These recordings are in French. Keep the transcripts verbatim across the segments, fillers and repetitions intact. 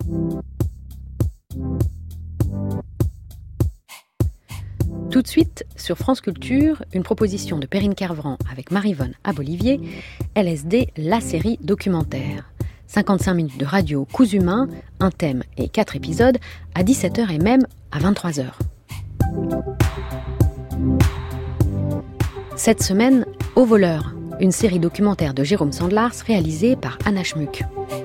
Tout de suite, sur France Culture, une proposition de Perrine Kervran avec Maryvonne Abolivier, L S D, la série documentaire. cinquante-cinq minutes de radio cousu main, un thème et quatre épisodes, à dix-sept heures et même à vingt-trois heures. Cette semaine, Au voleur, une série documentaire de Jérôme Sandlars réalisée par Anna Schmuck.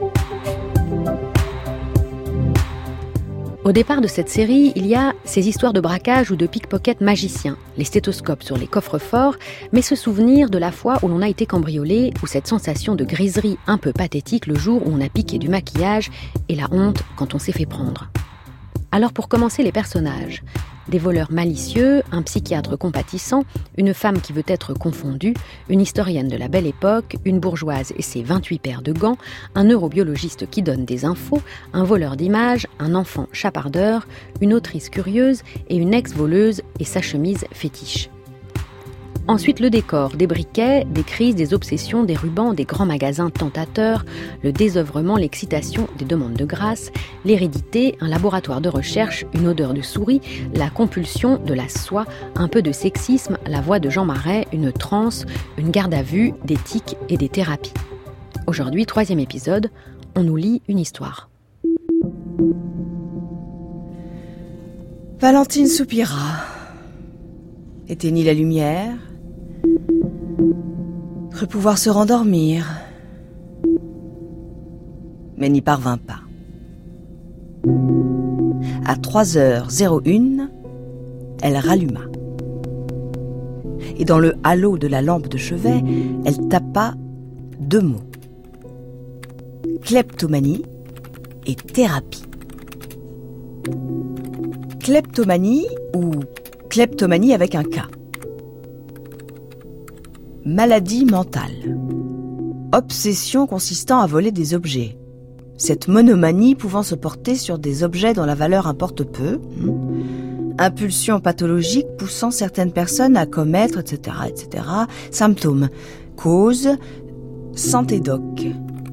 Au départ de cette série, il y a ces histoires de braquage ou de pickpocket magiciens, les stéthoscopes sur les coffres-forts, mais ce souvenir de la fois où l'on a été cambriolé, ou cette sensation de griserie un peu pathétique le jour où on a piqué du maquillage, et la honte quand on s'est fait prendre. Alors pour commencer, les personnages. Des voleurs malicieux, un psychiatre compatissant, une femme qui veut être confondue, une historienne de la belle époque, une bourgeoise et ses vingt-huit paires de gants, un neurobiologiste qui donne des infos, un voleur d'images, un enfant chapardeur, une autrice curieuse et une ex-voleuse et sa chemise fétiche. Ensuite, le décor, des briquets, des crises, des obsessions, des rubans, des grands magasins tentateurs, le désœuvrement, l'excitation, des demandes de grâce, l'hérédité, un laboratoire de recherche, une odeur de souris, la compulsion, de la soie, un peu de sexisme, la voix de Jean Marais, une transe, une garde à vue, des tics et des thérapies. Aujourd'hui, troisième épisode, on nous lit une histoire. Valentine soupira, éteignit la lumière, crut pouvoir se rendormir, mais n'y parvint pas. À trois heures zéro une, elle ralluma. Et dans le halo de la lampe de chevet, elle tapa deux mots. Kleptomanie et thérapie. Kleptomanie ou kleptomanie avec un K. Maladie mentale. Obsession consistant à voler des objets. Cette monomanie pouvant se porter sur des objets dont la valeur importe peu. Impulsion pathologique poussant certaines personnes à commettre, et cetera, et cetera. Symptômes. Cause. Santé doc.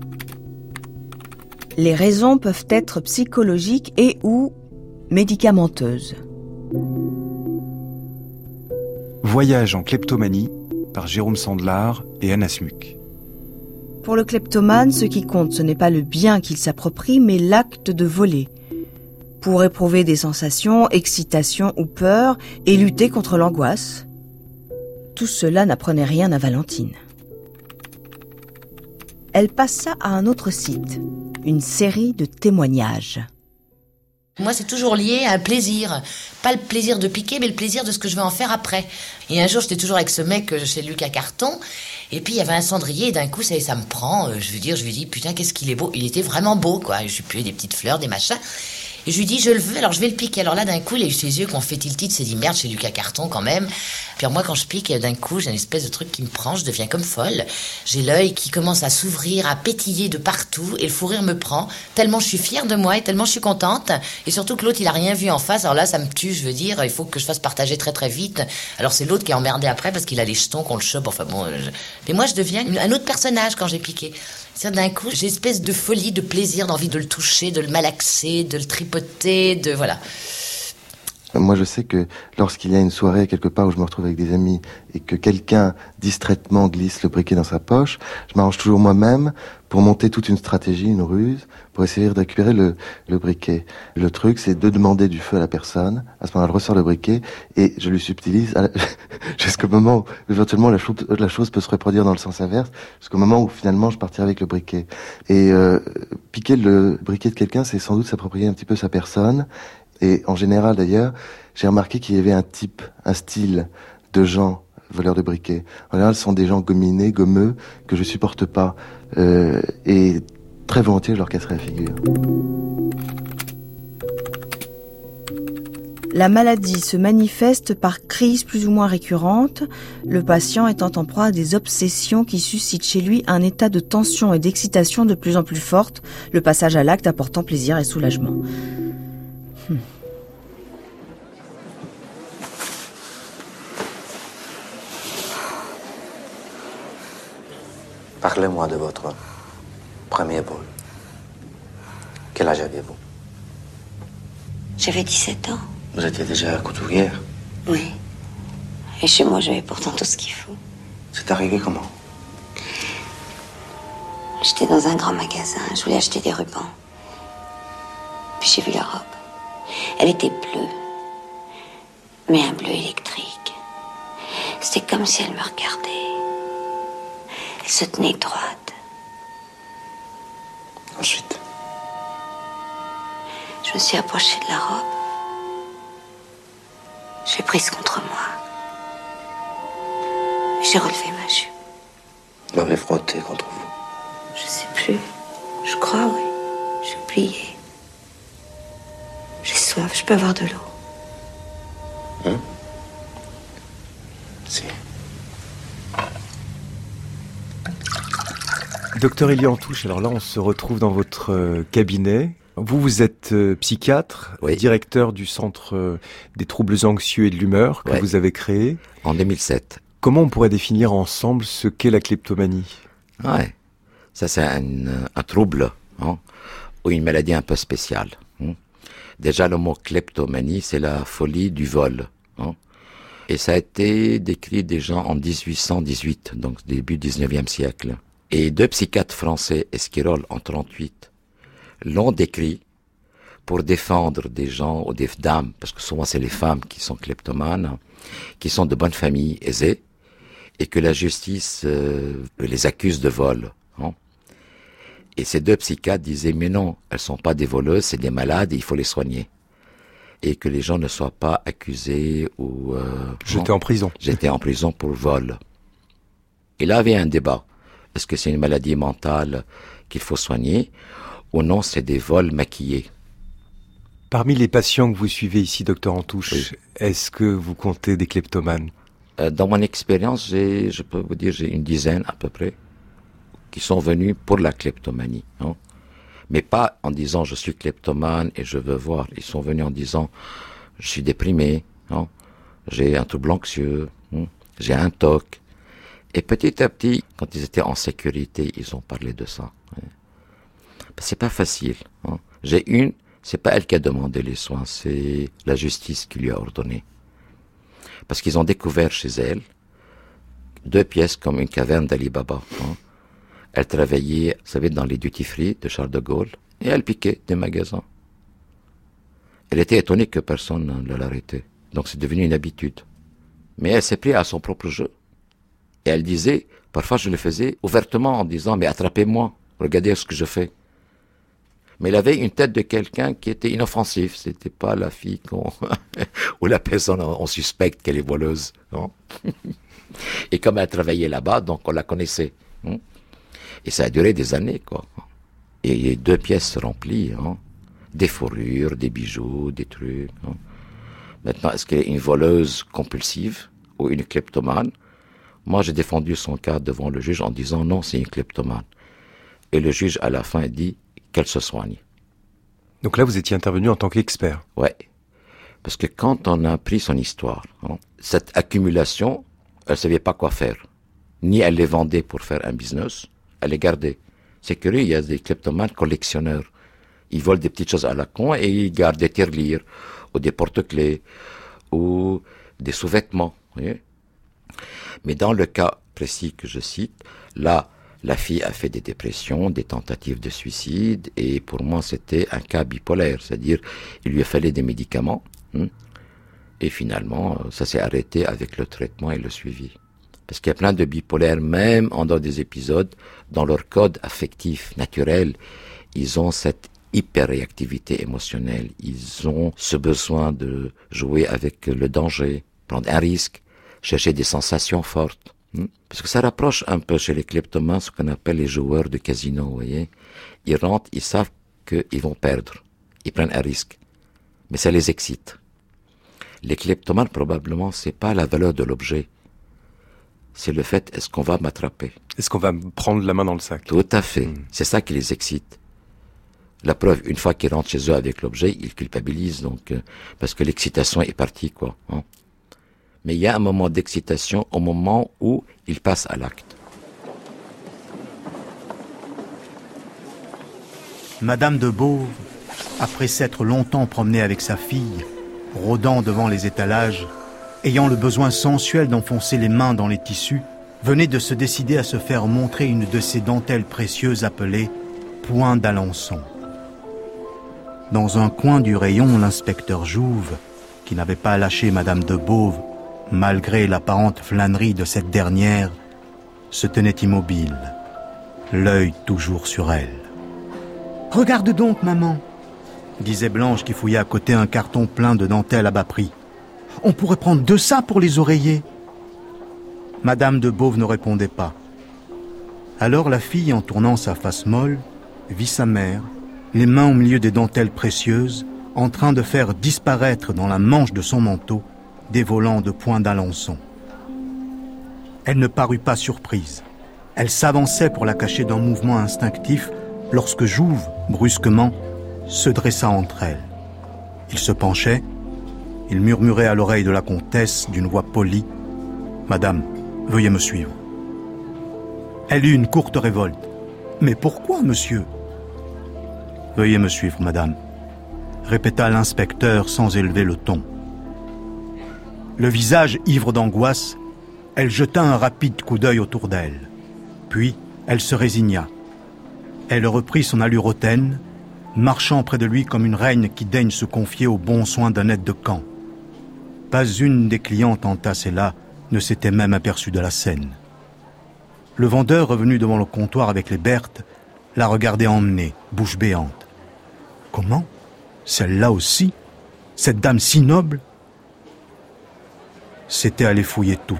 Les raisons peuvent être psychologiques et ou médicamenteuses. Voyage en kleptomanie par Jérôme Sandlars et Anna Schmuck. Pour le kleptomane, ce qui compte, ce n'est pas le bien qu'il s'approprie, mais l'acte de voler. Pour éprouver des sensations, excitation ou peur, et lutter contre l'angoisse. Tout cela n'apprenait rien à Valentine. Elle passa à un autre site, une série de témoignages. Moi, c'est toujours lié à un plaisir. Pas le plaisir de piquer, mais le plaisir de ce que je vais en faire après. Et un jour, j'étais toujours avec ce mec chez Lucas Carton. Et puis, il y avait un cendrier. Et d'un coup, ça, ça me prend. Je veux dire, je lui dis, putain, qu'est-ce qu'il est beau. Il était vraiment beau, quoi. Je lui puais des petites fleurs, des machins. Et je lui dis, je le veux, alors je vais le piquer. Alors là, d'un coup, il a eu ses yeux qui ont fait tiltit. Il s'est dit, merde, chez Lucas Carton, quand même. Puis moi, quand je pique, d'un coup, j'ai une espèce de truc qui me prend. Je deviens comme folle. J'ai l'œil qui commence à s'ouvrir, à pétiller de partout. Et le fou rire me prend. Tellement je suis fière de moi et tellement je suis contente. Et surtout que l'autre, il a rien vu en face. Alors là, ça me tue, je veux dire. Il faut que je fasse partager très, très vite. Alors c'est l'autre qui est emmerdé après parce qu'il a les jetons qu'on le chope. Enfin bon. Je... Mais moi, je deviens un autre personnage quand j'ai piqué. C'est d'un coup, j'ai une espèce de folie, de plaisir, d'envie de le toucher, de le malaxer, de le tripoter, de... voilà. Moi, je sais que lorsqu'il y a une soirée quelque part où je me retrouve avec des amis et que quelqu'un distraitement glisse le briquet dans sa poche, je m'arrange toujours moi-même pour monter toute une stratégie, une ruse, pour essayer de récupérer le, le briquet. Le truc, c'est de demander du feu à la personne. À ce moment-là, elle ressort le briquet et je lui subtilise la... jusqu'au moment où éventuellement la chose, la chose peut se reproduire dans le sens inverse, jusqu'au moment où finalement je partirai avec le briquet. Et euh, piquer le briquet de quelqu'un, c'est sans doute s'approprier un petit peu sa personne. Et en général, d'ailleurs, j'ai remarqué qu'il y avait un type, un style de gens voleurs de briquets. En général, ce sont des gens gominés, gommeux, que je supporte pas. Euh, et très volontiers, je leur casserai la figure. La maladie se manifeste par crises plus ou moins récurrentes, le patient étant en proie à des obsessions qui suscitent chez lui un état de tension et d'excitation de plus en plus forte, le passage à l'acte apportant plaisir et soulagement. Hmm. Parlez-moi de votre premier vol. Quel âge avez-vous? J'avais dix-sept ans. Vous étiez déjà couturière? Oui. Et chez moi, j'avais pourtant tout ce qu'il faut. C'est arrivé comment? J'étais dans un grand magasin, je voulais acheter des rubans. Puis j'ai vu la robe. Elle était bleue, mais un bleu électrique. C'était comme si elle me regardait. Elle se tenait droite. Ensuite? Je me suis approchée de la robe. J'ai prise contre moi. J'ai relevé ma jupe. Vous m'avez frotté contre vous. Je sais plus. Je crois, oui. J'ai plié. J'ai soif, je peux avoir de l'eau. Hein? Si. Docteur Élie Antouche, alors là on se retrouve dans votre euh, cabinet. Vous, vous êtes euh, psychiatre, oui. directeur du Centre euh, des troubles anxieux et de l'humeur que ouais. vous avez créé. En deux mille sept. Comment on pourrait définir ensemble ce qu'est la kleptomanie? Ouais, ça c'est un, un trouble, hein, ou une maladie un peu spéciale. Hein. Déjà le mot kleptomanie, c'est la folie du vol. Hein. Et ça a été décrit déjà en dix-huit cent dix-huit, donc début dix-neuvième siècle. Et deux psychiatres français, Esquirol en trente-huit, l'ont décrit pour défendre des gens ou des dames, parce que souvent c'est les femmes qui sont kleptomanes, qui sont de bonnes familles aisées, et que la justice euh, les accuse de vol. Hein. Et ces deux psychiatres disaient, mais non, elles sont pas des voleuses, c'est des malades, et il faut les soigner. Et que les gens ne soient pas accusés ou... Euh, J'étais en prison. J'étais en prison pour vol. Et là, il y avait un débat. Est-ce que c'est une maladie mentale qu'il faut soigner, ou non, c'est des vols maquillés? Parmi les patients que vous suivez ici, docteur Antouche, oui. est-ce que vous comptez des kleptomanes? euh, Dans mon expérience, j'ai, je peux vous dire, j'ai une dizaine à peu près qui sont venus pour la kleptomanie. Hein. Mais pas en disant je suis kleptomane et je veux voir. Ils sont venus en disant je suis déprimé, hein. J'ai un trouble anxieux, hein. J'ai un T O C. Et petit à petit, quand ils étaient en sécurité, ils ont parlé de ça. Hein. C'est pas facile. Hein. J'ai une, c'est pas elle qui a demandé les soins, c'est la justice qui lui a ordonné. Parce qu'ils ont découvert chez elle deux pièces comme une caverne d'Ali Baba. Hein. Elle travaillait, vous savez, dans les duty-free de Charles de Gaulle, et elle piquait des magasins. Elle était étonnée que personne ne l'arrêtait. Donc c'est devenu une habitude. Mais elle s'est prise à son propre jeu. Et elle disait, parfois je le faisais ouvertement en disant, mais attrapez-moi, regardez ce que je fais. Mais elle avait une tête de quelqu'un qui était inoffensif. C'était pas la fille qu'on ou la personne on suspecte qu'elle est voleuse. Non. Et comme elle travaillait là-bas, donc on la connaissait. Hein. Et ça a duré des années, quoi. Et il y a deux pièces remplies, hein. Des fourrures, des bijoux, des trucs. Hein. Maintenant, est-ce qu'elle est une voleuse compulsive ou une kleptomane? Moi, j'ai défendu son cas devant le juge en disant non, c'est une kleptomane. Et le juge, à la fin, dit qu'elle se soigne. Donc là, vous étiez intervenu en tant qu'expert. Ouais. Parce que quand on a appris son histoire, hein, cette accumulation, elle ne savait pas quoi faire. Ni elle les vendait pour faire un business, elle les gardait. C'est curieux, il y a des kleptomanes collectionneurs. Ils volent des petites choses à la con et ils gardent des tirelires, ou des porte-clés, ou des sous-vêtements. Vous voyez. Mais dans le cas précis que je cite, là, la fille a fait des dépressions, des tentatives de suicide, et pour moi, c'était un cas bipolaire. C'est-à-dire, il lui a fallu des médicaments, hein, et finalement, ça s'est arrêté avec le traitement et le suivi. Parce qu'il y a plein de bipolaires, même en dehors des épisodes, dans leur code affectif naturel, ils ont cette hyperréactivité émotionnelle. Ils ont ce besoin de jouer avec le danger, prendre un risque, chercher des sensations fortes. Parce que ça rapproche un peu chez les kleptomanes ce qu'on appelle les joueurs de casino, vous voyez. Ils rentrent, ils savent qu'ils vont perdre. Ils prennent un risque. Mais ça les excite. Les kleptomanes, probablement, c'est pas la valeur de l'objet. C'est le fait, est-ce qu'on va m'attraper? Est-ce qu'on va me prendre la main dans le sac? Tout à fait. Mmh. C'est ça qui les excite. La preuve, une fois qu'ils rentrent chez eux avec l'objet, ils culpabilisent, donc, euh, parce que l'excitation est partie, quoi. Hein. Mais il y a un moment d'excitation au moment où ils passent à l'acte. Madame de Beauve après s'être longtemps promené avec sa fille, rôdant devant les étalages, ayant le besoin sensuel d'enfoncer les mains dans les tissus, venait de se décider à se faire montrer une de ces dentelles précieuses appelées point d'Alençon. Dans un coin du rayon, l'inspecteur Jouve, qui n'avait pas lâché Madame de Beauve, malgré l'apparente flânerie de cette dernière, se tenait immobile, l'œil toujours sur elle. « Regarde donc, maman !» disait Blanche qui fouillait à côté un carton plein de dentelles à bas prix. « On pourrait prendre de ça pour les oreillers !» Madame de Beauve ne répondait pas. Alors la fille, en tournant sa face molle, vit sa mère, les mains au milieu des dentelles précieuses, en train de faire disparaître dans la manche de son manteau des volants de point d'Alençon. Elle ne parut pas surprise. Elle s'avançait pour la cacher d'un mouvement instinctif lorsque Jouve, brusquement, se dressa entre elles. Il se penchait, il murmurait à l'oreille de la comtesse d'une voix polie « Madame, veuillez me suivre. » Elle eut une courte révolte. « Mais pourquoi, monsieur ?»« Veuillez me suivre, madame. » répéta l'inspecteur sans élever le ton. Le visage ivre d'angoisse, elle jeta un rapide coup d'œil autour d'elle. Puis, elle se résigna. Elle reprit son allure hautaine, marchant près de lui comme une reine qui daigne se confier aux bons soins d'un aide de camp. Pas une des clientes entassées là ne s'était même aperçue de la scène. Le vendeur, revenu devant le comptoir avec les Berthes, la regardait emmener, bouche béante. Comment ? Celle-là aussi ? Cette dame si noble ? C'était à les fouiller toutes.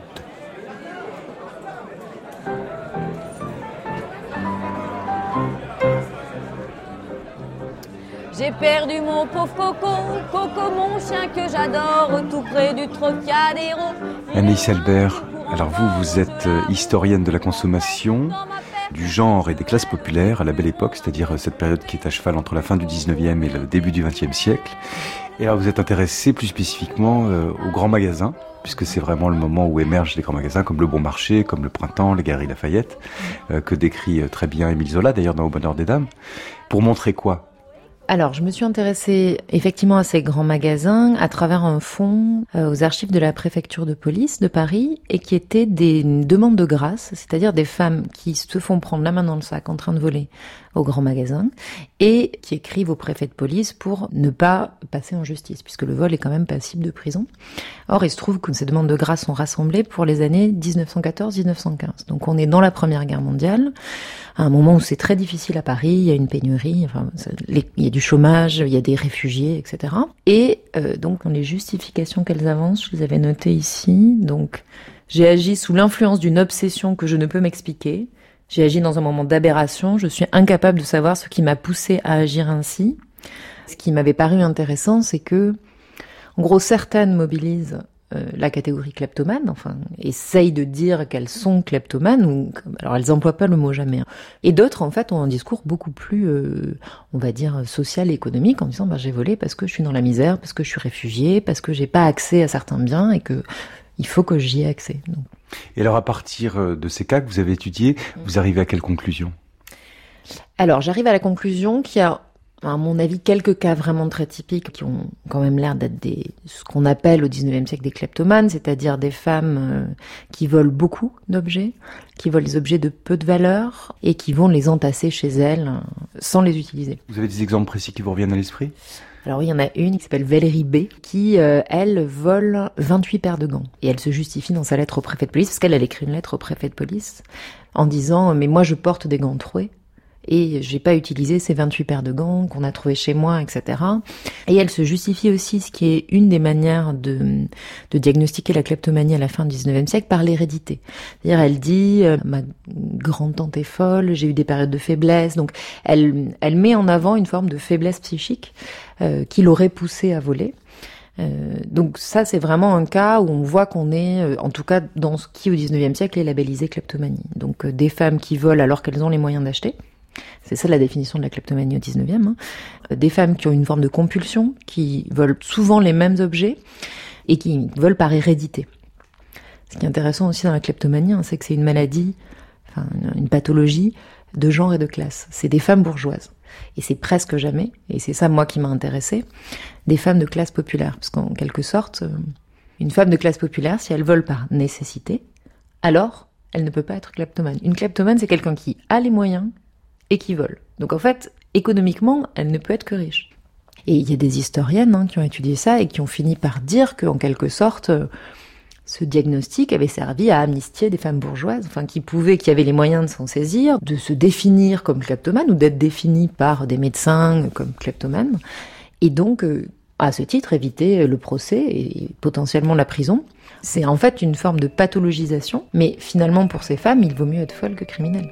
J'ai perdu mon pauvre Coco, Coco mon chien que j'adore, tout près du Trocadéro. Anaïs Albert, alors vous, vous êtes historienne de la consommation, du genre et des classes populaires à la Belle Époque, c'est-à-dire cette période qui est à cheval entre la fin du dix-neuvième et le début du vingtième siècle. Et alors vous êtes intéressé plus spécifiquement euh, aux grands magasins, puisque c'est vraiment le moment où émergent les grands magasins comme le Bon Marché, comme le Printemps, les Galeries Lafayette, euh, que décrit très bien Émile Zola, d'ailleurs dans Au Bonheur des Dames. Pour montrer quoi ? Alors, je me suis intéressée effectivement à ces grands magasins à travers un fonds euh, aux archives de la préfecture de police de Paris et qui étaient des demandes de grâce, c'est-à-dire des femmes qui se font prendre la main dans le sac en train de voler au grand magasin et qui écrivent au préfet de police pour ne pas passer en justice puisque le vol est quand même passible de prison. Or, il se trouve que ces demandes de grâce sont rassemblées pour les années dix-neuf cent quatorze dix-neuf cent quinze. Donc, on est dans la Première Guerre mondiale, à un moment où c'est très difficile à Paris, il y a une pénurie, enfin, il y a du chômage, il y a des réfugiés, et cetera. Et euh, donc, les justifications qu'elles avancent, je les avais notées ici. Donc, j'ai agi sous l'influence d'une obsession que je ne peux m'expliquer. J'ai agi dans un moment d'aberration. Je suis incapable de savoir ce qui m'a poussée à agir ainsi. Ce qui m'avait paru intéressant, c'est que, en gros, certaines mobilisent Euh, la catégorie kleptomane, enfin, essayent de dire qu'elles sont kleptomanes, ou, alors elles emploient pas le mot jamais. Hein. Et d'autres, en fait, ont un discours beaucoup plus, euh, on va dire, social et économique, en disant, bah, j'ai volé parce que je suis dans la misère, parce que je suis réfugié, parce que j'ai pas accès à certains biens et que il faut que j'y ai accès. Donc. Et alors, à partir de ces cas que vous avez étudiés, vous arrivez à quelle conclusion ? Alors, j'arrive à la conclusion qu'il y a, à mon avis, quelques cas vraiment très typiques qui ont quand même l'air d'être des, ce qu'on appelle au dix-neuvième siècle des kleptomanes, c'est-à-dire des femmes euh, qui volent beaucoup d'objets, qui volent des objets de peu de valeur et qui vont les entasser chez elles euh, sans les utiliser. Vous avez des exemples précis qui vous reviennent à l'esprit ? Alors oui, il y en a une qui s'appelle Valérie B, qui, euh, elle, vole vingt-huit paires de gants. Et elle se justifie dans sa lettre au préfet de police, parce qu'elle, elle écrit une lettre au préfet de police, en disant « Mais moi, je porte des gants troués. » Et j'ai pas utilisé ces vingt-huit paires de gants qu'on a trouvés chez moi, et cetera. Et elle se justifie aussi, ce qui est une des manières de, de diagnostiquer la kleptomanie à la fin du dix-neuvième siècle, par l'hérédité. C'est-à-dire, elle dit, euh, ma grande-tante est folle, j'ai eu des périodes de faiblesse. Donc, elle, elle met en avant une forme de faiblesse psychique euh, qui l'aurait poussée à voler. Euh, donc ça, c'est vraiment un cas où on voit qu'on est, euh, en tout cas dans ce qui, au dix-neuvième siècle, est labellisé kleptomanie. Donc, euh, des femmes qui volent alors qu'elles ont les moyens d'acheter. C'est ça la définition de la kleptomanie au dix-neuvième. Hein. Des femmes qui ont une forme de compulsion, qui volent souvent les mêmes objets et qui volent par hérédité. Ce qui est intéressant aussi dans la kleptomanie, c'est que c'est une maladie, enfin une pathologie de genre et de classe. C'est des femmes bourgeoises. et c'est presque jamais, et c'est ça moi qui m'a intéressée, des femmes de classe populaire. Parce qu'en quelque sorte, une femme de classe populaire, si elle vole par nécessité, alors elle ne peut pas être kleptomane. Une kleptomane, c'est quelqu'un qui a les moyens et qui vole. Donc en fait, économiquement, elle ne peut être que riche. Et il y a des historiennes hein, qui ont étudié ça et qui ont fini par dire qu'en quelque sorte, ce diagnostic avait servi à amnistier des femmes bourgeoises, enfin qui pouvaient, qui avaient les moyens de s'en saisir, de se définir comme kleptomanes ou d'être définies par des médecins comme kleptomanes, et donc à ce titre éviter le procès et potentiellement la prison. C'est en fait une forme de pathologisation, mais finalement pour ces femmes, il vaut mieux être folle que criminelle.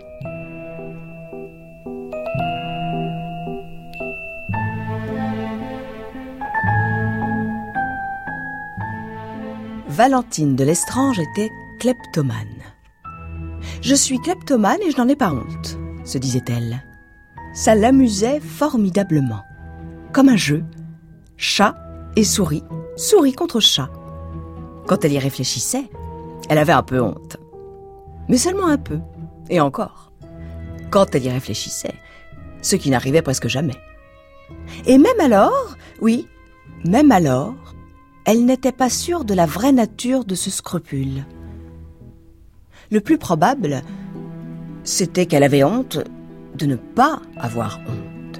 Valentine de Lestrange était kleptomane. Je suis kleptomane et je n'en ai pas honte, se disait-elle. Ça l'amusait formidablement. Comme un jeu. Chat et souris, souris contre chat. Quand elle y réfléchissait, elle avait un peu honte. Mais seulement un peu. Et encore. Quand elle y réfléchissait, ce qui n'arrivait presque jamais. Et même alors, oui, même alors, elle n'était pas sûre de la vraie nature de ce scrupule. Le plus probable, c'était qu'elle avait honte de ne pas avoir honte.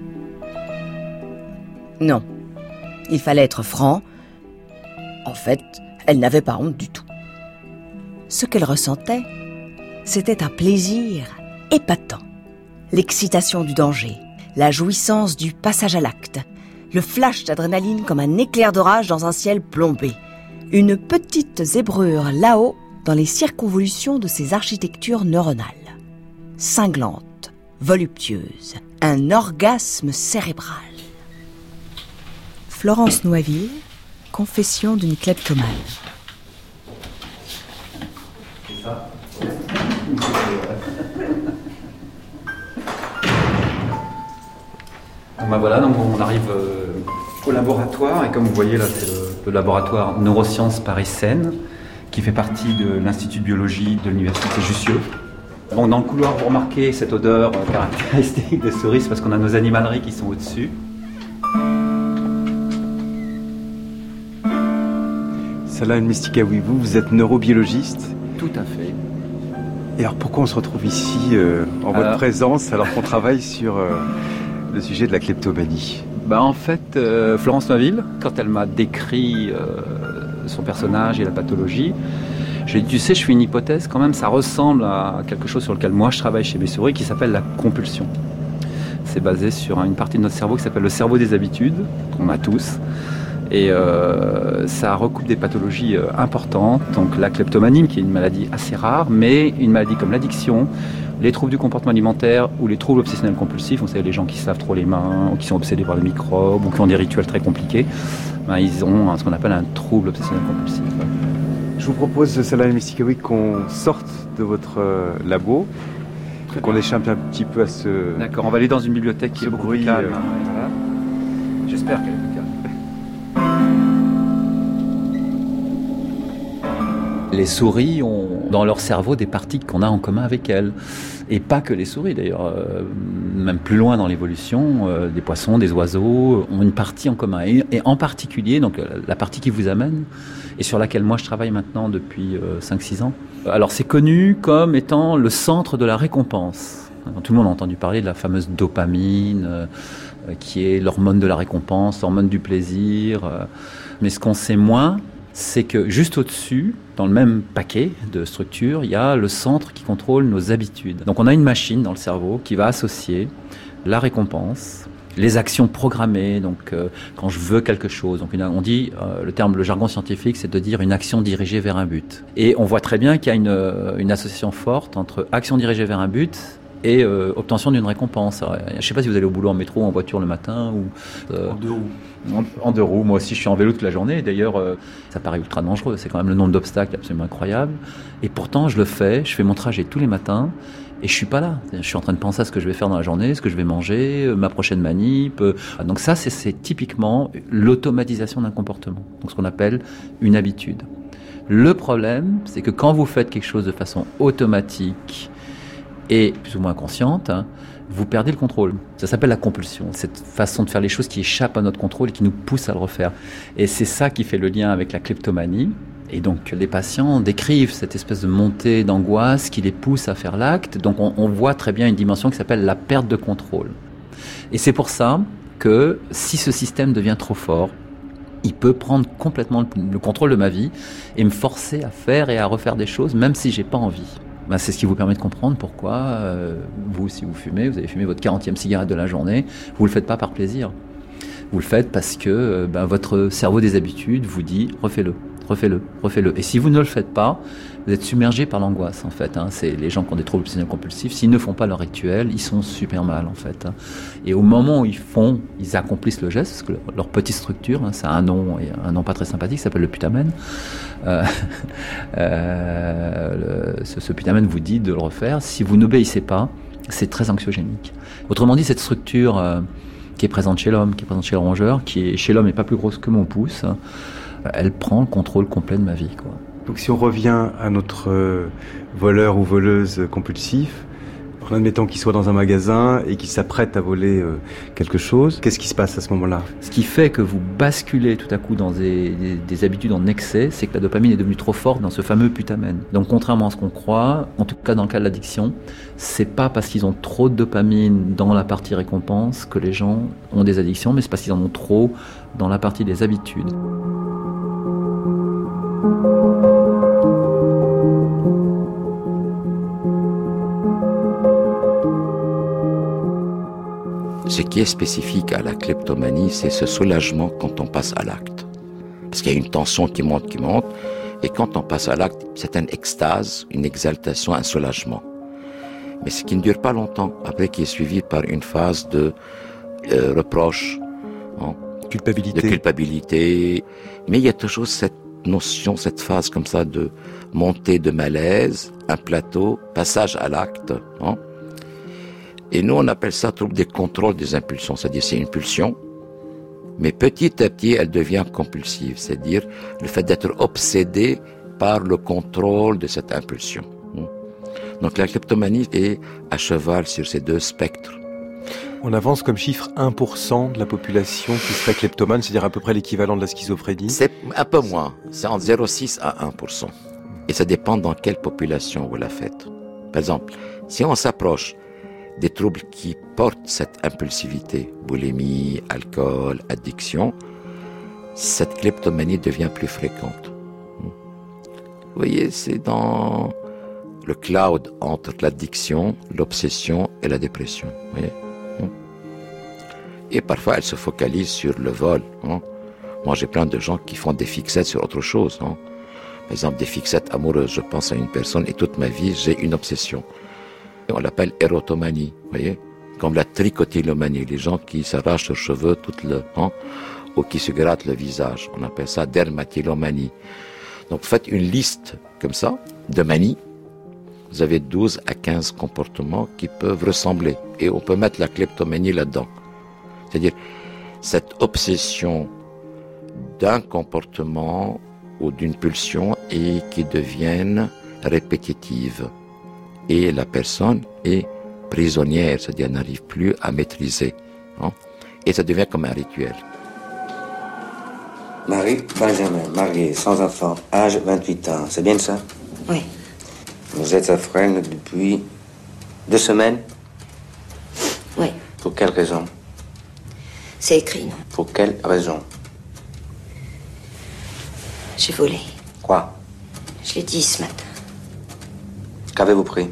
Non, il fallait être franc. En fait, elle n'avait pas honte du tout. Ce qu'elle ressentait, c'était un plaisir épatant. L'excitation du danger, la jouissance du passage à l'acte, le flash d'adrénaline comme un éclair d'orage dans un ciel plombé. Une petite zébrure là-haut dans les circonvolutions de ces architectures neuronales. Cinglante, voluptueuse, un orgasme cérébral. Florence Noisville, confession d'une kleptomane. C'est ça. Ben voilà, donc on arrive euh, au laboratoire, et comme vous voyez là, c'est le, le laboratoire Neurosciences Paris-Seine, qui fait partie de l'Institut de biologie de l'Université Jussieu. Bon, dans le couloir, vous remarquez cette odeur euh, caractéristique des souris, parce qu'on a nos animaleries qui sont au-dessus. Salah El-Mestikaoui, vous, vous êtes neurobiologiste. Tout à fait. Et alors pourquoi on se retrouve ici euh, en alors... votre présence alors qu'on travaille sur euh, le sujet de la kleptomanie? Bah en fait, euh, Florence Noisville, quand elle m'a décrit euh, son personnage et la pathologie, j'ai dit, tu sais, je fais une hypothèse quand même, ça ressemble à quelque chose sur lequel moi je travaille chez mes souris, qui s'appelle la compulsion. C'est basé sur une partie de notre cerveau qui s'appelle le cerveau des habitudes, qu'on a tous. Et euh, ça recoupe des pathologies euh, importantes, donc la kleptomanie, qui est une maladie assez rare, mais une maladie comme l'addiction, les troubles du comportement alimentaire ou les troubles obsessionnels compulsifs, vous savez, les gens qui se lavent trop les mains, ou qui sont obsédés par les microbes, ou qui ont des rituels très compliqués, ben, ils ont hein, ce qu'on appelle un trouble obsessionnel compulsif. Je vous propose, Salah El-Mestikaoui, qu'on sorte de votre euh, labo, qu'on échappe un petit peu à ce... D'accord, on va aller dans une bibliothèque qui est beaucoup plus calme. Euh... Voilà. J'espère qu'elle est plus calme. Les souris ont dans leur cerveau des parties qu'on a en commun avec elles. Et pas que les souris d'ailleurs, euh, même plus loin dans l'évolution, euh, des poissons, des oiseaux ont une partie en commun. Et, et en particulier, donc la partie qui vous amène, et sur laquelle moi je travaille maintenant depuis euh, cinq six ans. Alors c'est connu comme étant le centre de la récompense. Tout le monde a entendu parler de la fameuse dopamine, euh, qui est l'hormone de la récompense, l'hormone du plaisir. Euh, mais ce qu'on sait moins, c'est que juste au-dessus, dans le même paquet de structures, il y a le centre qui contrôle nos habitudes. Donc on a une machine dans le cerveau qui va associer la récompense, les actions programmées, donc euh, quand je veux quelque chose. Donc une, on dit, euh, le terme, le jargon scientifique, c'est de dire une action dirigée vers un but. Et on voit très bien qu'il y a une, une association forte entre action dirigée vers un but et euh, obtention d'une récompense. Alors, je ne sais pas si vous allez au boulot en métro ou en voiture le matin ou euh, en deux roues. En, en deux roues. Moi aussi, je suis en vélo toute la journée. D'ailleurs, euh, ça paraît ultra dangereux. C'est quand même le nombre d'obstacles absolument incroyable. Et pourtant, je le fais. Je fais mon trajet tous les matins et je suis pas là. Je suis en train de penser à ce que je vais faire dans la journée, ce que je vais manger, ma prochaine manip. Donc ça, c'est, c'est typiquement l'automatisation d'un comportement. Donc ce qu'on appelle une habitude. Le problème, c'est que quand vous faites quelque chose de façon automatique et plus ou moins consciente, hein, vous perdez le contrôle. Ça s'appelle la compulsion, cette façon de faire les choses qui échappe à notre contrôle et qui nous pousse à le refaire. Et c'est ça qui fait le lien avec la kleptomanie. Et donc les patients décrivent cette espèce de montée d'angoisse qui les pousse à faire l'acte. Donc on, on voit très bien une dimension qui s'appelle la perte de contrôle. Et c'est pour ça que si ce système devient trop fort, il peut prendre complètement le contrôle de ma vie et me forcer à faire et à refaire des choses, même si j'ai pas envie. Ben, c'est ce qui vous permet de comprendre pourquoi, euh, vous, si vous fumez, vous avez fumé votre quarantième cigarette de la journée, vous le faites pas par plaisir. Vous le faites parce que ben, votre cerveau des habitudes vous dit « refais-le ». Refais-le, refais-le. Et si vous ne le faites pas, vous êtes submergé par l'angoisse, en fait. Hein. C'est les gens qui ont des troubles obsessionnels compulsifs. S'ils ne font pas leur rituel, ils sont super mal, en fait. Hein. Et au moment où ils font, ils accomplissent le geste, parce que leur, leur petite structure, hein, ça a un nom, et un nom pas très sympathique, ça s'appelle le putamen. Euh, euh, le, ce, ce putamen vous dit de le refaire. Si vous n'obéissez pas, c'est très anxiogénique. Autrement dit, cette structure euh, qui est présente chez l'homme, qui est présente chez le rongeur, qui est, chez l'homme n'est pas plus grosse que mon pouce, hein, elle prend le contrôle complet de ma vie, quoi. Donc si on revient à notre euh, voleur ou voleuse compulsif, en admettant qu'il soit dans un magasin et qu'il s'apprête à voler euh, quelque chose, qu'est-ce qui se passe à ce moment-là ? Ce qui fait que vous basculez tout à coup dans des, des, des habitudes en excès, c'est que la dopamine est devenue trop forte dans ce fameux putamen. Donc contrairement à ce qu'on croit, en tout cas dans le cas de l'addiction, c'est pas parce qu'ils ont trop de dopamine dans la partie récompense que les gens ont des addictions, mais c'est parce qu'ils en ont trop dans la partie des habitudes. Ce qui est spécifique à la kleptomanie, c'est ce soulagement quand on passe à l'acte. Parce qu'il y a une tension qui monte, qui monte, et quand on passe à l'acte, c'est une extase, une exaltation, un soulagement. Mais ce qui ne dure pas longtemps, après qui est suivi par une phase de euh, reproche, hein, culpabilité. de culpabilité. Mais il y a toujours cette notion, cette phase comme ça de montée de malaise, un plateau, passage à l'acte. Hein. Et nous, on appelle ça trouble des contrôles des impulsions, c'est-à-dire c'est une pulsion, mais petit à petit, elle devient compulsive, c'est-à-dire le fait d'être obsédé par le contrôle de cette impulsion. Donc la kleptomanie est à cheval sur ces deux spectres. On avance comme chiffre un pour cent de la population qui serait kleptomane, c'est-à-dire à peu près l'équivalent de la schizophrénie. C'est un peu moins, c'est entre zéro virgule six à un pour cent. Et ça dépend dans quelle population vous la faites. Par exemple, si on s'approche des troubles qui portent cette impulsivité, boulimie, alcool, addiction, cette kleptomanie devient plus fréquente. Vous voyez, c'est dans le cloud entre l'addiction, l'obsession et la dépression. Vous voyez. Et parfois, elle se focalise sur le vol. Hein. Moi, j'ai plein de gens qui font des fixettes sur autre chose. Hein. Par exemple, des fixettes amoureuses. Je pense à une personne et toute ma vie, j'ai une obsession. Et on l'appelle érotomanie, vous voyez, comme la tricotylomanie, les gens qui s'arrachent leurs cheveux tout le temps, ou qui se grattent le visage. On appelle ça dermatillomanie. Donc, faites une liste comme ça de manies. Vous avez douze à quinze comportements qui peuvent ressembler. Et on peut mettre la kleptomanie là-dedans. C'est-à-dire, cette obsession d'un comportement ou d'une pulsion et qui deviennent répétitives. Et la personne est prisonnière, c'est-à-dire n'arrive plus à maîtriser. Hein? Et ça devient comme un rituel. Marie Benjamin, mariée, sans enfant, âge vingt-huit ans, c'est bien ça? Oui. Vous êtes à Fresnes depuis deux semaines? Oui. Pour quelle raison? C'est écrit, non? Pour quelle raison? J'ai volé. Quoi? Je l'ai dit ce matin. Qu'avez-vous pris?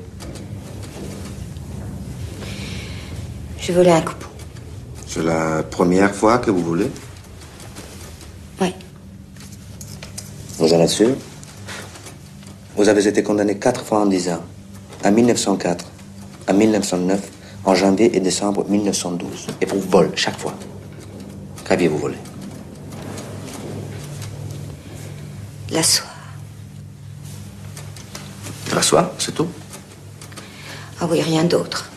J'ai volé un coupon. C'est la première fois que vous volez? Oui. Vous en êtes sûr? Vous avez été condamné quatre fois en dix ans. En mille neuf cent quatre, en mille neuf cent neuf, en janvier et décembre mille neuf cent douze. Et pour vol, chaque fois. Qu'aviez-vous volé? La soie. La soie, c'est tout? Ah oui, rien d'autre.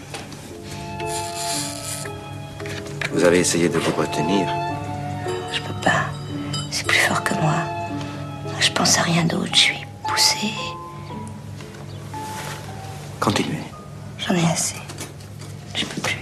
Vous avez essayé de vous retenir? Je peux pas. C'est plus fort que moi. Je pense à rien d'autre. Je suis poussée. Continuez. J'en ai assez. Je peux plus.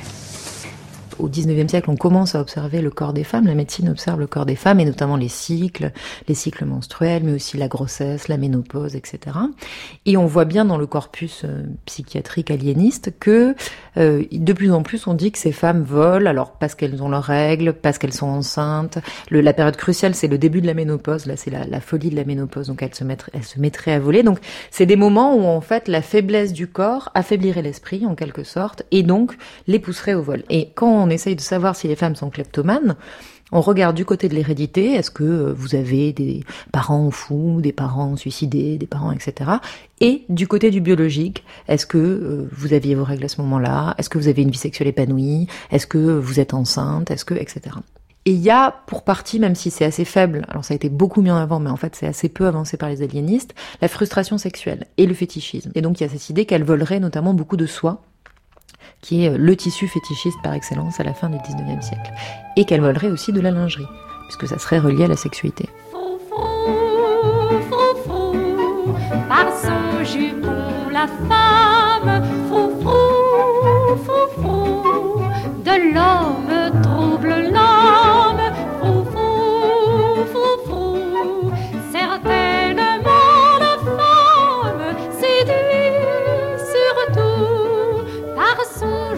Au dix-neuvième siècle, on commence à observer le corps des femmes, la médecine observe le corps des femmes, et notamment les cycles, les cycles menstruels, mais aussi la grossesse, la ménopause, et cetera. Et on voit bien dans le corpus euh, psychiatrique aliéniste que euh, de plus en plus on dit que ces femmes volent, alors parce qu'elles ont leurs règles, parce qu'elles sont enceintes. Le, la période cruciale, c'est le début de la ménopause, là c'est la, la folie de la ménopause, donc elles se, mettraient, elles se mettraient à voler. Donc c'est des moments où en fait la faiblesse du corps affaiblirait l'esprit en quelque sorte, et donc les pousserait au vol. Et quand on essaye de savoir si les femmes sont kleptomanes, on regarde du côté de l'hérédité, est-ce que vous avez des parents fous, des parents suicidés, des parents, et cetera. Et du côté du biologique, est-ce que vous aviez vos règles à ce moment-là, est-ce que vous avez une vie sexuelle épanouie, est-ce que vous êtes enceinte, est-ce que, et cetera. Et il y a, pour partie, même si c'est assez faible, alors ça a été beaucoup mis en avant, mais en fait c'est assez peu avancé par les aliénistes, la frustration sexuelle et le fétichisme. Et donc il y a cette idée qu'elles voleraient notamment beaucoup de soie, qui est le tissu fétichiste par excellence à la fin du dix-neuvième siècle. Et qu'elle volerait aussi de la lingerie, puisque ça serait relié à la sexualité. Frou, frou, frou, par son jupon la femme, frou, frou, frou, frou, de l'homme trouble l'âme, frou, frou, frou, frou, certainement la femme séduit surtout par son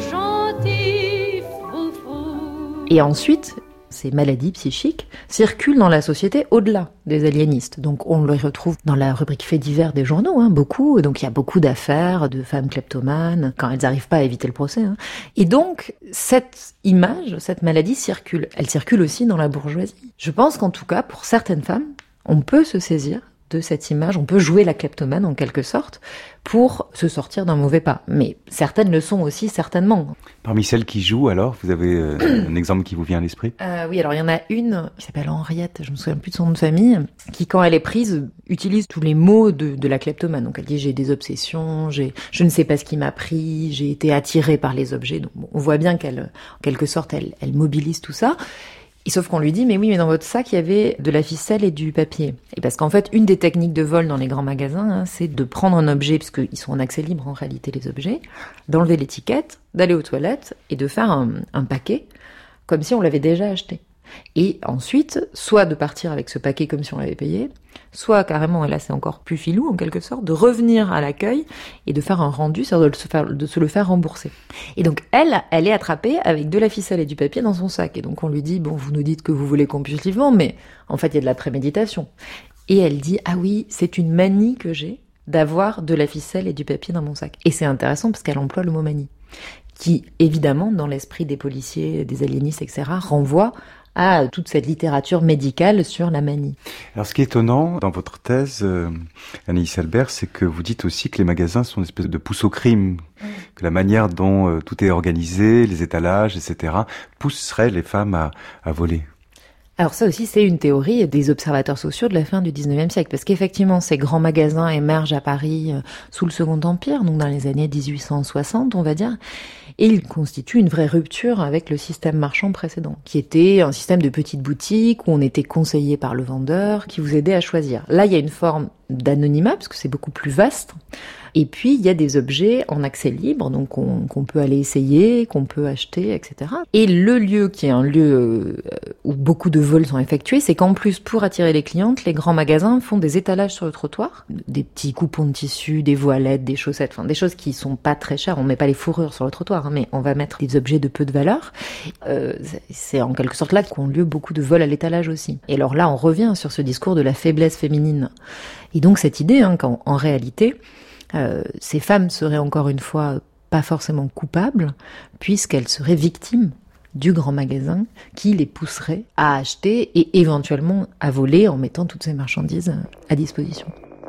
gentil frou, frou. Et ensuite, ces maladies psychiques circulent dans la société au-delà des aliénistes. Donc on les retrouve dans la rubrique faits divers des journaux, hein, beaucoup. Donc il y a beaucoup d'affaires de femmes kleptomanes quand elles n'arrivent pas à éviter le procès. Hein. Et donc cette image, cette maladie circule. Elle circule aussi dans la bourgeoisie. Je pense qu'en tout cas, pour certaines femmes, on peut se saisir de cette image, on peut jouer la kleptomane en quelque sorte pour se sortir d'un mauvais pas. Mais certaines le sont aussi certainement. Parmi celles qui jouent alors, vous avez euh, un exemple qui vous vient à l'esprit ? euh, Oui, alors il y en a une qui s'appelle Henriette, je me souviens plus de son nom de famille, qui quand elle est prise utilise tous les mots de, de la kleptomane. Donc elle dit j'ai des obsessions, j'ai, je ne sais pas ce qui m'a pris, j'ai été attirée par les objets. Donc bon, on voit bien qu'elle, en quelque sorte, elle, elle mobilise tout ça. Et sauf qu'on lui dit, mais oui, mais dans votre sac, il y avait de la ficelle et du papier. Et parce qu'en fait, une des techniques de vol dans les grands magasins, hein, c'est de prendre un objet, puisqu'ils sont en accès libre en réalité, les objets, d'enlever l'étiquette, d'aller aux toilettes et de faire un, un paquet, comme si on l'avait déjà acheté. Et ensuite, soit de partir avec ce paquet comme si on l'avait payé, soit carrément, et là c'est encore plus filou en quelque sorte, de revenir à l'accueil et de faire un rendu, c'est-à-dire de se, faire, de se le faire rembourser. Et donc elle, elle est attrapée avec de la ficelle et du papier dans son sac. Et donc on lui dit, bon, vous nous dites que vous voulez compulsivement, mais en fait il y a de la préméditation. Et elle dit, ah oui, c'est une manie que j'ai d'avoir de la ficelle et du papier dans mon sac. Et c'est intéressant parce qu'elle emploie le mot manie, qui évidemment dans l'esprit des policiers, des aliénistes, et cetera, renvoie à toute cette littérature médicale sur la manie. Alors ce qui est étonnant dans votre thèse, euh, Anaïs Albert, c'est que vous dites aussi que les magasins sont une espèce de pousse au crime, mmh. que la manière dont euh, tout est organisé, les étalages, et cetera, pousserait les femmes à, à voler. Alors ça aussi, c'est une théorie des observateurs sociaux de la fin du dix-neuvième siècle, parce qu'effectivement, ces grands magasins émergent à Paris euh, sous le Second Empire, donc dans les années dix-huit cent soixante, on va dire, et ils constituent une vraie rupture avec le système marchand précédent, qui était un système de petites boutiques où on était conseillé par le vendeur, qui vous aidait à choisir. Là, il y a une forme d'anonymat, parce que c'est beaucoup plus vaste. Et puis, il y a des objets en accès libre, donc qu'on, qu'on peut aller essayer, qu'on peut acheter, et cetera. Et le lieu qui est un lieu où beaucoup de vols sont effectués, c'est qu'en plus, pour attirer les clientes, les grands magasins font des étalages sur le trottoir, des petits coupons de tissu, des voilettes, des chaussettes, enfin des choses qui sont pas très chères. On met pas les fourrures sur le trottoir, hein, mais on va mettre des objets de peu de valeur. Euh, c'est en quelque sorte là qu'ont lieu beaucoup de vols à l'étalage aussi. Et alors là, on revient sur ce discours de la faiblesse féminine. Et donc cette idée, hein, qu'en en réalité, Euh, ces femmes seraient encore une fois pas forcément coupables, puisqu'elles seraient victimes du grand magasin qui les pousserait à acheter et éventuellement à voler en mettant toutes ces marchandises à disposition.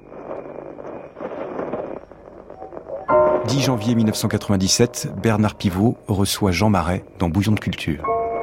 dix janvier mille neuf cent quatre-vingt-dix-sept, Bernard Pivot reçoit Jean Marais dans Bouillon de culture.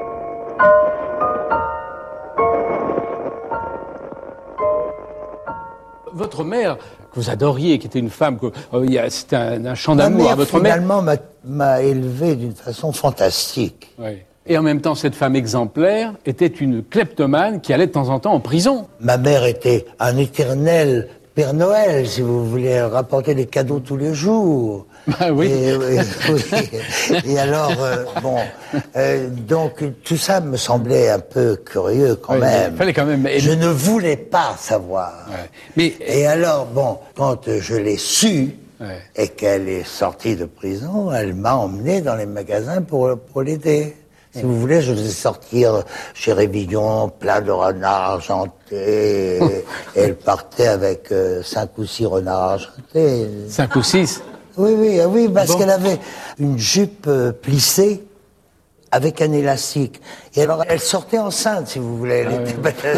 Votre mère, que vous adoriez, qui était une femme, que, euh, c'était un, un chant d'amour à votre mère. Finalement, m'a, m'a élevé d'une façon fantastique. Oui. Et en même temps, cette femme exemplaire était une kleptomane qui allait de temps en temps en prison. Ma mère était un éternel Père Noël, si vous voulez, rapporter des cadeaux tous les jours. Bah oui. Et, oui, oui. Et alors, euh, bon, euh, donc tout ça me semblait un peu curieux quand oui, même. Il fallait quand même. Je ne voulais pas savoir. Ouais. Mais et alors, bon, quand je l'ai su ouais. et qu'elle est sortie de prison, elle m'a emmené dans les magasins pour pour l'aider. Si vous voulez, je faisais sortir chez Révillon plein de renards argentés. Et, et elle partait avec euh, cinq ou six renards argentés. Cinq ou six Oui, oui, oui, parce bon. qu'elle avait une jupe euh, plissée avec un élastique. Et alors, elle sortait enceinte, si vous voulez. Elle ah était...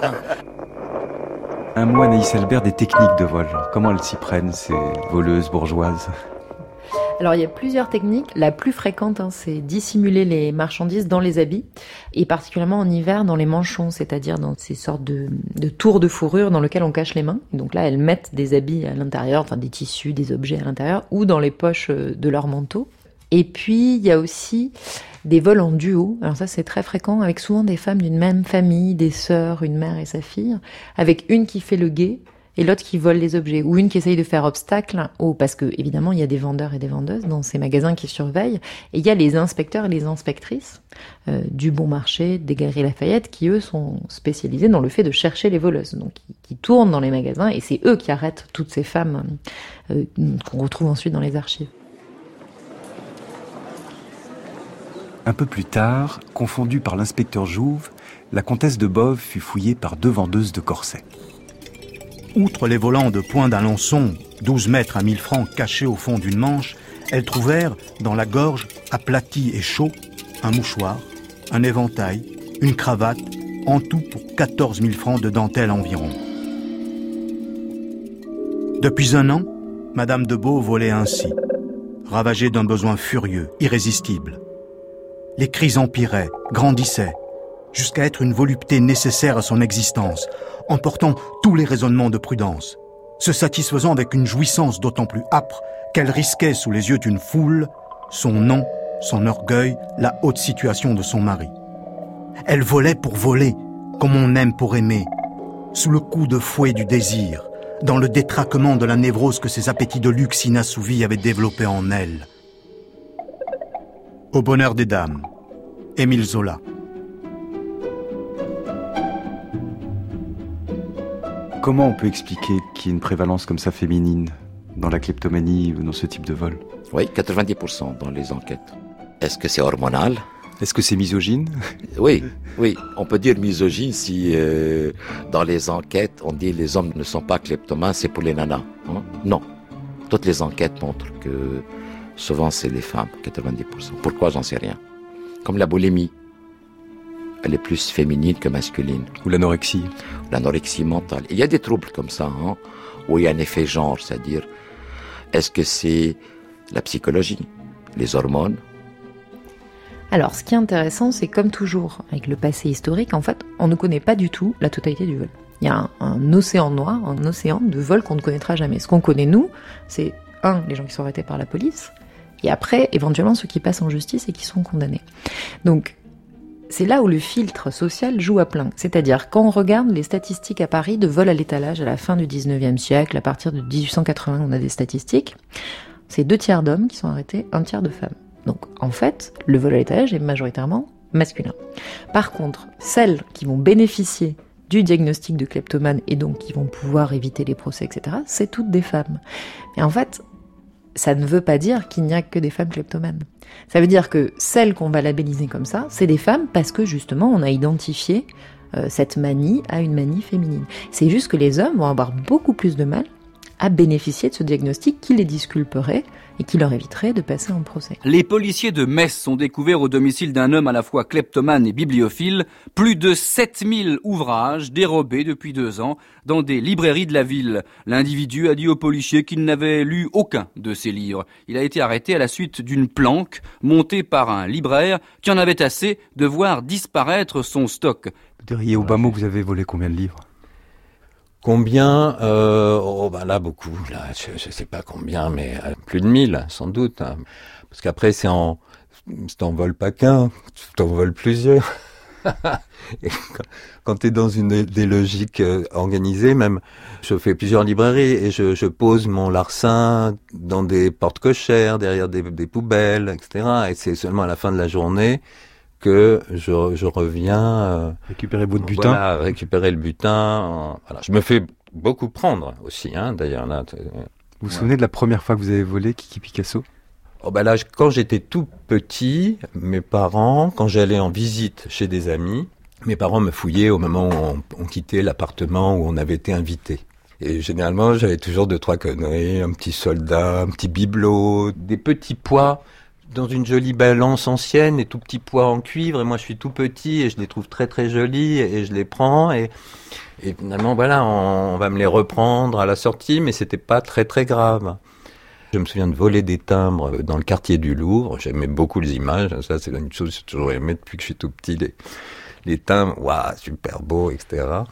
Un mot, Anaïs Albert, des techniques de vol. Comment elles s'y prennent, ces voleuses bourgeoises ? Alors, il y a plusieurs techniques. La plus fréquente, hein, c'est dissimuler les marchandises dans les habits, et particulièrement en hiver dans les manchons, c'est-à-dire dans ces sortes de, de tours de fourrure dans lesquels on cache les mains. Et donc là, elles mettent des habits à l'intérieur, enfin des tissus, des objets à l'intérieur, ou dans les poches de leur manteau. Et puis, il y a aussi des vols en duo. Alors ça, c'est très fréquent, avec souvent des femmes d'une même famille, des sœurs, une mère et sa fille, avec une qui fait le guet, et l'autre qui vole les objets, ou une qui essaye de faire obstacle, ou parce que évidemment il y a des vendeurs et des vendeuses dans ces magasins qui surveillent, et il y a les inspecteurs et les inspectrices euh, du Bon Marché, des Galeries Lafayette, qui eux sont spécialisés dans le fait de chercher les voleuses, donc qui, qui tournent dans les magasins, et c'est eux qui arrêtent toutes ces femmes euh, qu'on retrouve ensuite dans les archives. Un peu plus tard, confondue par l'inspecteur Jouve, la comtesse de Boves fut fouillée par deux vendeuses de corsets. Outre les volants de Point d'Alençon, douze mètres à mille francs cachés au fond d'une manche, elles trouvèrent, dans la gorge, aplati et chaud, un mouchoir, un éventail, une cravate, en tout pour quatorze mille francs de dentelle environ. Depuis un an, Madame de Beau volait ainsi, ravagée d'un besoin furieux, irrésistible. Les cris empiraient, grandissaient, jusqu'à être une volupté nécessaire à son existence, emportant tous les raisonnements de prudence, se satisfaisant avec une jouissance d'autant plus âpre qu'elle risquait sous les yeux d'une foule son nom, son orgueil, la haute situation de son mari. Elle volait pour voler, comme on aime pour aimer, sous le coup de fouet du désir, dans le détraquement de la névrose que ses appétits de luxe inassouvis avaient développé en elle. Au bonheur des dames, Émile Zola. Comment on peut expliquer qu'il y ait une prévalence comme ça féminine dans la kleptomanie ou dans ce type de vol ? Oui, quatre-vingt-dix pour cent dans les enquêtes. Est-ce que c'est hormonal ? Est-ce que c'est misogyne ? Oui, oui, on peut dire misogyne si euh, dans les enquêtes on dit les hommes ne sont pas kleptomanes, c'est pour les nanas. Hein ? Non, toutes les enquêtes montrent que souvent c'est les femmes, quatre-vingt-dix pour cent. Pourquoi, j'en sais rien. Comme la boulimie. Elle est plus féminine que masculine. Ou l'anorexie. L'anorexie mentale. Il y a des troubles comme ça, hein, où il y a un effet genre, c'est-à-dire, est-ce que c'est la psychologie, les hormones ? Alors, ce qui est intéressant, c'est comme toujours, avec le passé historique, en fait, on ne connaît pas du tout la totalité du vol. Il y a un, un océan noir, un océan de vol qu'on ne connaîtra jamais. Ce qu'on connaît, nous, c'est, un, les gens qui sont arrêtés par la police, et après, éventuellement, ceux qui passent en justice et qui sont condamnés. Donc, c'est là où le filtre social joue à plein. C'est-à-dire, quand on regarde les statistiques à Paris de vol à l'étalage à la fin du dix-neuvième siècle, à partir de dix-huit cent quatre-vingts, on a des statistiques, c'est deux tiers d'hommes qui sont arrêtés, un tiers de femmes. Donc, en fait, le vol à l'étalage est majoritairement masculin. Par contre, celles qui vont bénéficier du diagnostic de kleptomane et donc qui vont pouvoir éviter les procès, et cetera, c'est toutes des femmes. Et en fait, ça ne veut pas dire qu'il n'y a que des femmes kleptomanes. Ça veut dire que celles qu'on va labelliser comme ça, c'est des femmes parce que justement on a identifié euh, cette manie à une manie féminine. C'est juste que les hommes vont avoir beaucoup plus de mal à bénéficier de ce diagnostic qui les disculperait et qui leur éviterait de passer en procès. Les policiers de Metz ont découvert au domicile d'un homme à la fois kleptomane et bibliophile plus de sept mille ouvrages dérobés depuis deux ans dans des librairies de la ville. L'individu a dit aux policiers qu'il n'avait lu aucun de ces livres. Il a été arrêté à la suite d'une planque montée par un libraire qui en avait assez de voir disparaître son stock. Vous diriez au bas mot que vous avez volé combien de livres ? Combien euh, Oh ben là beaucoup. Là, je, je sais pas combien, mais euh, plus de mille sans doute. Hein. Parce qu'après c'est en, c'est en vol pas qu'un, t'en voles plusieurs. Et quand, quand tu es dans une des logiques euh, organisées, même, je fais plusieurs librairies et je, je pose mon larcin dans des portes cochères, derrière des, des poubelles, et cetera. Et c'est seulement à la fin de la journée que je, je reviens... Euh, récupérer votre butin. Voilà, récupérer le butin. Euh, voilà. Je me fais beaucoup prendre aussi, hein, d'ailleurs. Là, vous vous ouais. souvenez de la première fois que vous avez volé Kiki Picasso ? Oh ben là, quand j'étais tout petit, mes parents, quand j'allais en visite chez des amis, mes parents me fouillaient au moment où on, on quittait l'appartement où on avait été invité. Et généralement, j'avais toujours deux, trois conneries, un petit soldat, un petit bibelot, des petits pois dans une jolie balance ancienne, des tout petits pois en cuivre. Et moi, je suis tout petit et je les trouve très, très jolis et je les prends. Et, et finalement, voilà, on, on va me les reprendre à la sortie, mais c'était pas très, très grave. Je me souviens de voler des timbres dans le quartier du Louvre. J'aimais beaucoup les images. Ça, c'est une chose que j'ai toujours aimé depuis que je suis tout petit. Les, les timbres, waouh, super beau, et cetera.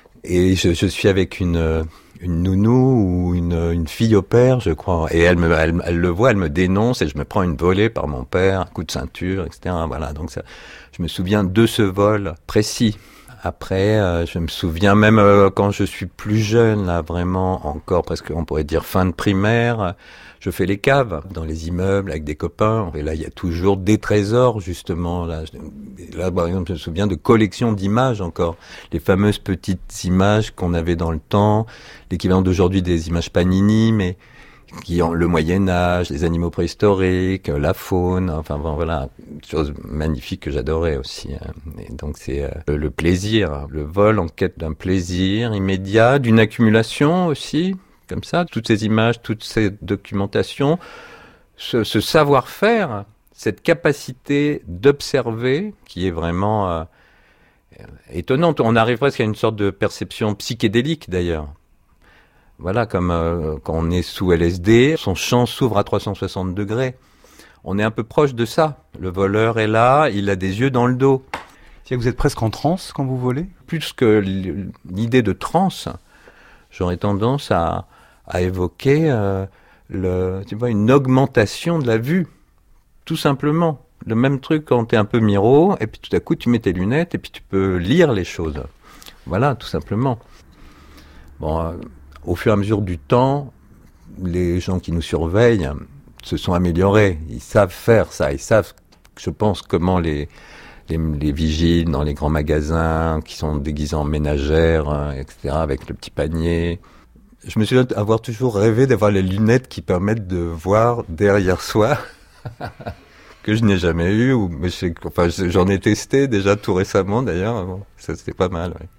Et je, je suis avec une, une nounou ou une, une fille au père, je crois. Et elle, me, elle, elle le voit, elle me dénonce et je me prends une volée par mon père, un coup de ceinture, et cetera. Voilà. Donc ça, je me souviens de ce vol précis. Après, euh, je me souviens même euh, quand je suis plus jeune, là, vraiment encore presque, on pourrait dire fin de primaire, je fais les caves dans les immeubles avec des copains. Et là, il y a toujours des trésors, justement. Là, là, par exemple, je me souviens de collections d'images encore. Les fameuses petites images qu'on avait dans le temps, l'équivalent d'aujourd'hui des images Panini, mais qui ont le Moyen-Âge, les animaux préhistoriques, la faune, enfin bon, voilà, chose magnifique que j'adorais aussi. Et donc c'est euh, le plaisir, le vol en quête d'un plaisir immédiat, d'une accumulation aussi, comme ça, toutes ces images, toutes ces documentations, ce, ce savoir-faire, cette capacité d'observer qui est vraiment euh, étonnante. On arrive presque à une sorte de perception psychédélique d'ailleurs. Voilà, comme euh, quand on est sous L S D, son champ s'ouvre à trois cent soixante degrés. On est un peu proche de ça. Le voleur est là, il a des yeux dans le dos. Vous êtes presque en transe quand vous volez ? Plus que l'idée de transe, j'aurais tendance à, à évoquer euh, le, tu vois, une augmentation de la vue, tout simplement. Le même truc quand tu es un peu miro, et puis tout à coup tu mets tes lunettes, et puis tu peux lire les choses. Voilà, tout simplement. Bon... Euh, Au fur et à mesure du temps, les gens qui nous surveillent se sont améliorés. Ils savent faire ça. Ils savent, je pense, comment les, les, les vigiles dans les grands magasins, qui sont déguisés en ménagères, hein, et cetera, avec le petit panier. Je me souviens avoir toujours rêvé d'avoir les lunettes qui permettent de voir derrière soi, que je n'ai jamais eu. Ou, mais je, enfin, j'en ai testé déjà tout récemment, d'ailleurs. Bon, ça, c'était pas mal, oui.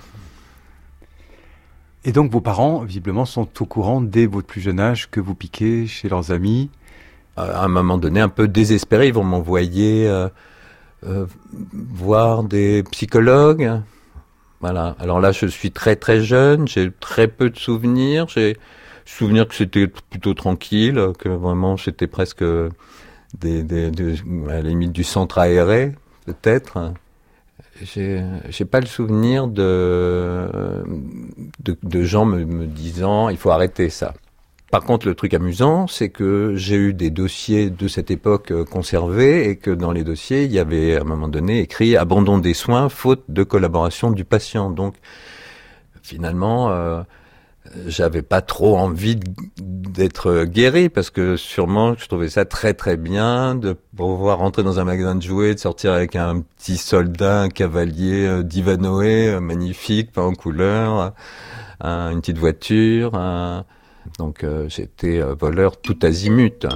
Et donc vos parents, visiblement, sont au courant dès votre plus jeune âge que vous piquez chez leurs amis. À un moment donné, un peu désespérés, ils vont m'envoyer euh, euh, voir des psychologues. Voilà. Alors là, je suis très très jeune, j'ai très peu de souvenirs. J'ai souvenir que c'était plutôt tranquille, que vraiment c'était presque des, des, des, à la limite du centre aéré, peut-être. J'ai, j'ai pas le souvenir de, de, de gens me, me disant il faut arrêter ça. Par contre, le truc amusant, c'est que j'ai eu des dossiers de cette époque conservés et que dans les dossiers, il y avait à un moment donné écrit abandon des soins faute de collaboration du patient. Donc, finalement, euh, j'avais pas trop envie d'être guéri parce que sûrement je trouvais ça très très bien de pouvoir rentrer dans un magasin de jouets, de sortir avec un petit soldat, un cavalier euh, d'Ivanoé, euh, magnifique, peint en couleur, un, une petite voiture. Un... Donc euh, j'étais euh, voleur tout azimut.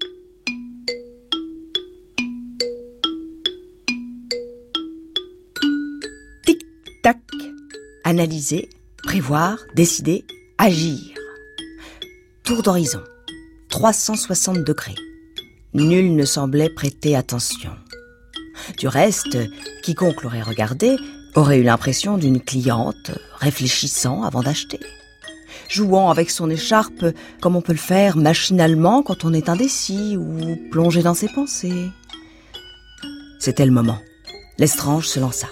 Tic-tac, analyser, prévoir, décider, agir. Tour d'horizon, trois cent soixante degrés. Nul ne semblait prêter attention. Du reste, quiconque l'aurait regardé aurait eu l'impression d'une cliente réfléchissant avant d'acheter, jouant avec son écharpe comme on peut le faire machinalement quand on est indécis ou plongé dans ses pensées. C'était le moment. Lestrange se lança.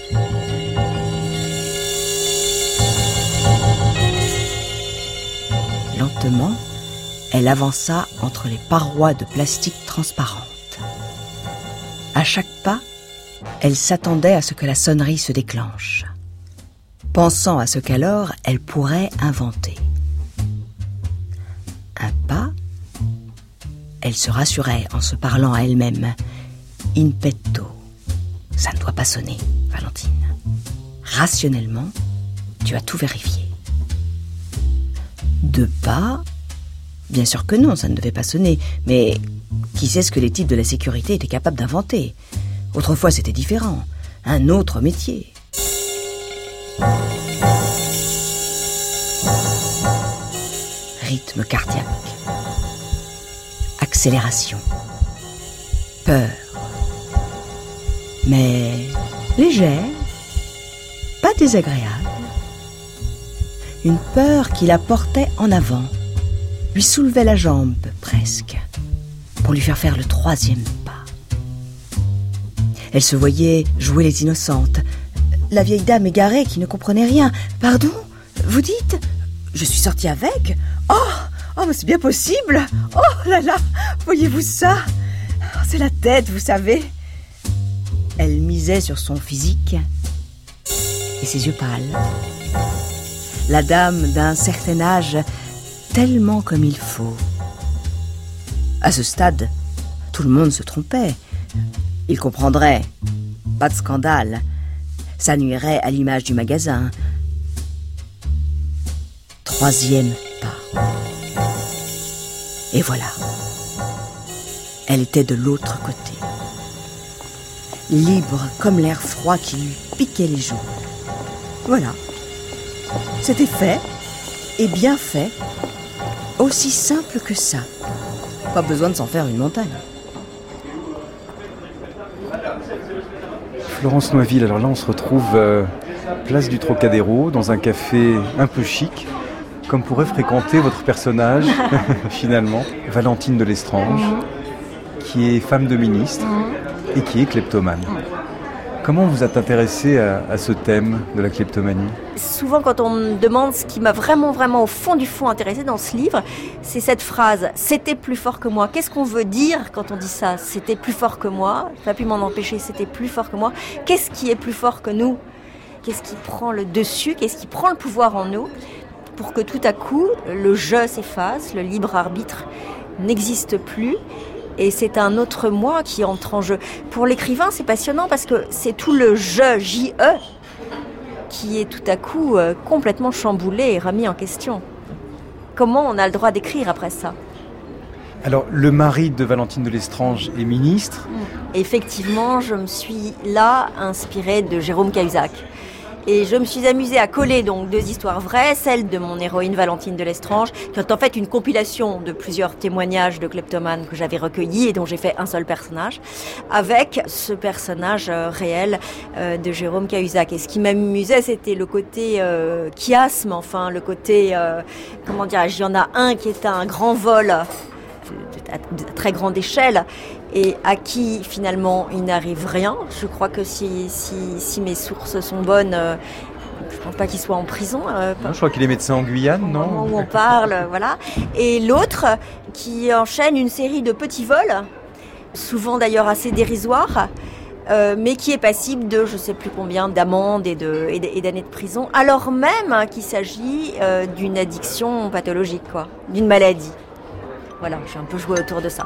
Lentement, elle avança entre les parois de plastique transparentes. À chaque pas, Elle s'attendait à ce que la sonnerie se déclenche, pensant à ce qu'alors elle pourrait inventer. Un pas, elle se rassurait en se parlant à elle-même. In petto, ça ne doit pas sonner, Valentine. Rationnellement, tu as tout vérifié. Deux pas, bien sûr que non, ça ne devait pas sonner, mais qui sait ce que les types de la sécurité étaient capables d'inventer? Autrefois, c'était différent, un autre métier. Rythme cardiaque, accélération, peur, mais légère, pas désagréable. Une peur qui la portait en avant, lui soulevait la jambe presque, pour lui faire faire le troisième pas. Elle se voyait jouer les innocentes, la vieille dame égarée qui ne comprenait rien. « Pardon, vous dites ? Je suis sortie avec ? Oh, oh, mais c'est bien possible ! Oh là là, voyez-vous ça ? C'est la tête, vous savez. » Elle misait sur son physique et ses yeux pâles. La dame d'un certain âge, tellement comme il faut. À ce stade, tout le monde se trompait. Il comprendrait. Pas de scandale. Ça nuirait à l'image du magasin. Troisième pas. Et voilà. Elle était de l'autre côté. Libre comme l'air froid qui lui piquait les joues. Voilà. C'était fait, et bien fait, aussi simple que ça. Pas besoin de s'en faire une montagne. Florence Noisville, alors là on se retrouve euh, place du Trocadéro, dans un café un peu chic, comme pourrait fréquenter votre personnage, finalement, Valentine de Lestrange, qui est femme de ministre et qui est kleptomane. Comment vous êtes intéressée à, à ce thème de la kleptomanie ? Souvent, quand on me demande ce qui m'a vraiment, vraiment au fond du fond intéressé dans ce livre, c'est cette phrase « C'était plus fort que moi ». Qu'est-ce qu'on veut dire quand on dit ça ? C'était plus fort que moi. Je n'ai pas pu m'en empêcher, c'était plus fort que moi. Qu'est-ce qui est plus fort que nous ? Qu'est-ce qui prend le dessus ? Qu'est-ce qui prend le pouvoir en nous ? Pour que tout à coup, le « je » s'efface, le libre arbitre n'existe plus. Et c'est un autre moi qui entre en jeu. Pour l'écrivain, c'est passionnant parce que c'est tout le « je », J E, qui est tout à coup euh, complètement chamboulé et remis en question. Comment on a le droit d'écrire après ça ? Alors, le mari de Valentine de Lestrange est ministre. Effectivement, je me suis là inspirée de Jérôme Cahuzac. Et je me suis amusée à coller donc deux histoires vraies, celle de mon héroïne Valentine de Lestrange, qui est en fait une compilation de plusieurs témoignages de kleptomanes que j'avais recueillis et dont j'ai fait un seul personnage, avec ce personnage euh, réel euh, de Jérôme Cahuzac. Et ce qui m'amusait, c'était le côté euh, chiasme, enfin le côté, euh, comment dirais-je, il y en a un qui est un grand vol à très grande échelle et à qui finalement il n'arrive rien. Je crois que si, si, si mes sources sont bonnes, euh, je ne pense pas qu'il soit en prison. Euh, non, je crois qu'il est médecin en Guyane, non ? Au moment où on parle, voilà. Et l'autre qui enchaîne une série de petits vols, souvent d'ailleurs assez dérisoires, euh, mais qui est passible de je ne sais plus combien d'amendes et, de, et d'années de prison, alors même hein, qu'il s'agit euh, d'une addiction pathologique, quoi, d'une maladie. Voilà, j'ai un peu joué autour de ça.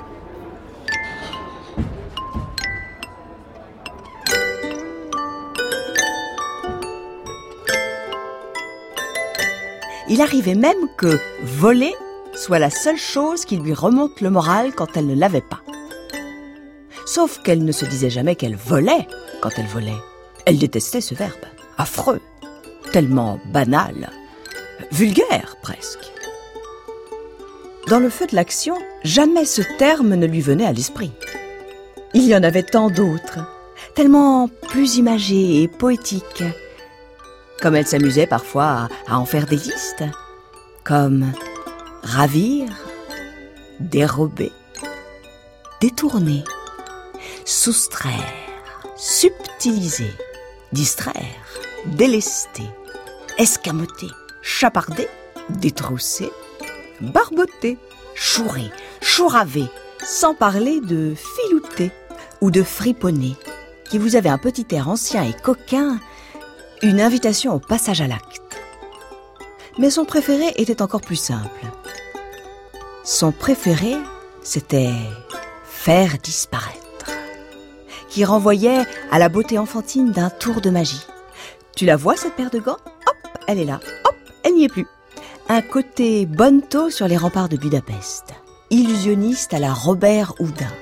Il arrivait même que voler soit la seule chose qui lui remonte le moral quand elle ne l'avait pas. Sauf qu'elle ne se disait jamais qu'elle volait quand elle volait. Elle détestait ce verbe, affreux, tellement banal, vulgaire presque. Dans le feu de l'action, jamais ce terme ne lui venait à l'esprit. Il y en avait tant d'autres, tellement plus imagés et poétiques. Comme elle s'amusait parfois à, à en faire des listes, comme ravir, dérober, détourner, soustraire, subtiliser, distraire, délester, escamoter, chaparder, détrousser, barboter, chourer, chouraver, sans parler de filouter ou de friponner, qui vous avait un petit air ancien et coquin, une invitation au passage à l'acte. Mais son préféré était encore plus simple. Son préféré, c'était faire disparaître, qui renvoyait à la beauté enfantine d'un tour de magie. Tu la vois, cette paire de gants ? Hop, elle est là. Hop, elle n'y est plus. Un côté bonneto sur les remparts de Budapest. Illusionniste à la Robert Houdin.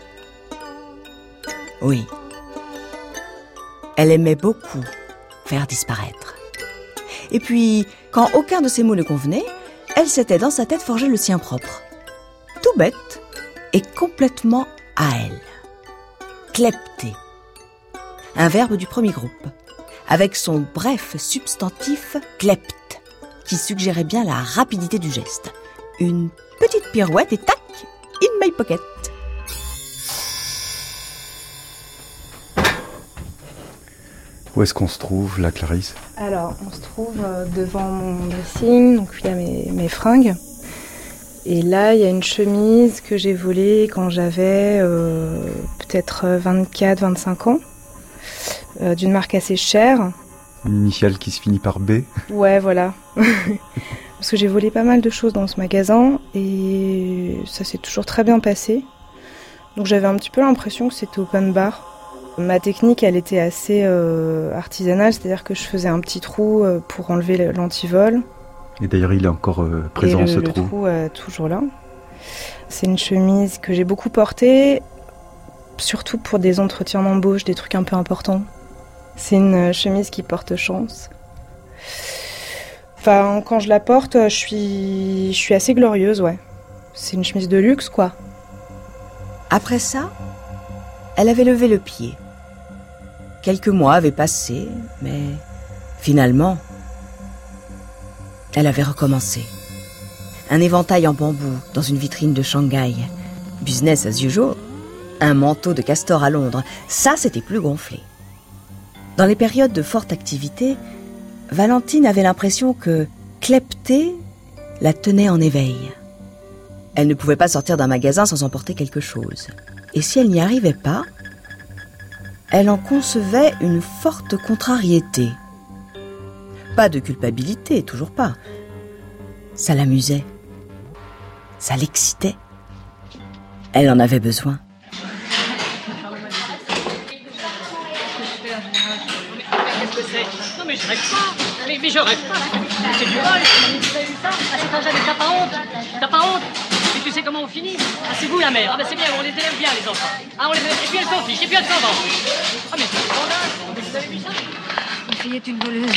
Oui. Elle aimait beaucoup faire disparaître. Et puis, quand aucun de ces mots ne convenait, elle s'était dans sa tête forgé le sien propre. Tout bête et complètement à elle. Klepter. Un verbe du premier groupe, avec son bref substantif klept, qui suggérait bien la rapidité du geste. Une petite pirouette et tac, in my pocket. Où est-ce qu'on se trouve, là, Clarisse ? Alors, on se trouve devant mon dressing, donc il y a mes, mes fringues. Et là, il y a une chemise que j'ai volée quand j'avais euh, peut-être vingt-quatre vingt-cinq ans, euh, d'une marque assez chère. Une initiale qui se finit par B ? Ouais, voilà. Parce que j'ai volé pas mal de choses dans ce magasin et ça s'est toujours très bien passé. Donc j'avais un petit peu l'impression que c'était open bar. Ma technique, elle était assez euh, artisanale, c'est-à-dire que je faisais un petit trou euh, pour enlever l'antivol. Et d'ailleurs, il est encore euh, présent, et le, ce le trou. Le trou est toujours là. C'est une chemise que j'ai beaucoup portée, surtout pour des entretiens d'embauche, des trucs un peu importants. C'est une chemise qui porte chance. Enfin, quand je la porte, je suis, je suis assez glorieuse, ouais. C'est une chemise de luxe, quoi. Après ça, elle avait levé le pied. Quelques mois avaient passé, mais finalement, elle avait recommencé. Un éventail en bambou dans une vitrine de Shanghai. Business as usual. Un manteau de castor à Londres. Ça, c'était plus gonflé. Dans les périodes de forte activité, Valentine avait l'impression que klepter la tenait en éveil. Elle ne pouvait pas sortir d'un magasin sans emporter quelque chose. Et si elle n'y arrivait pas, elle en concevait une forte contrariété. Pas de culpabilité, toujours pas. Ça l'amusait. Ça l'excitait. Elle en avait besoin. Non mais je rêve pas, mais, mais je rêve pas. C'est du vol. Tu as eu ça à cet âge-là, mais t'as pas honte. T'as pas honte. Et tu sais comment on finit? Ah, c'est vous la mère. Ah ben c'est bien, on les élève bien les enfants. Ah, on les élève. Et puis elles s'en fichent, et puis elles s'en vont. Ah mais c'est un scandale. Vous avez vu ça? La fille est une voleuse.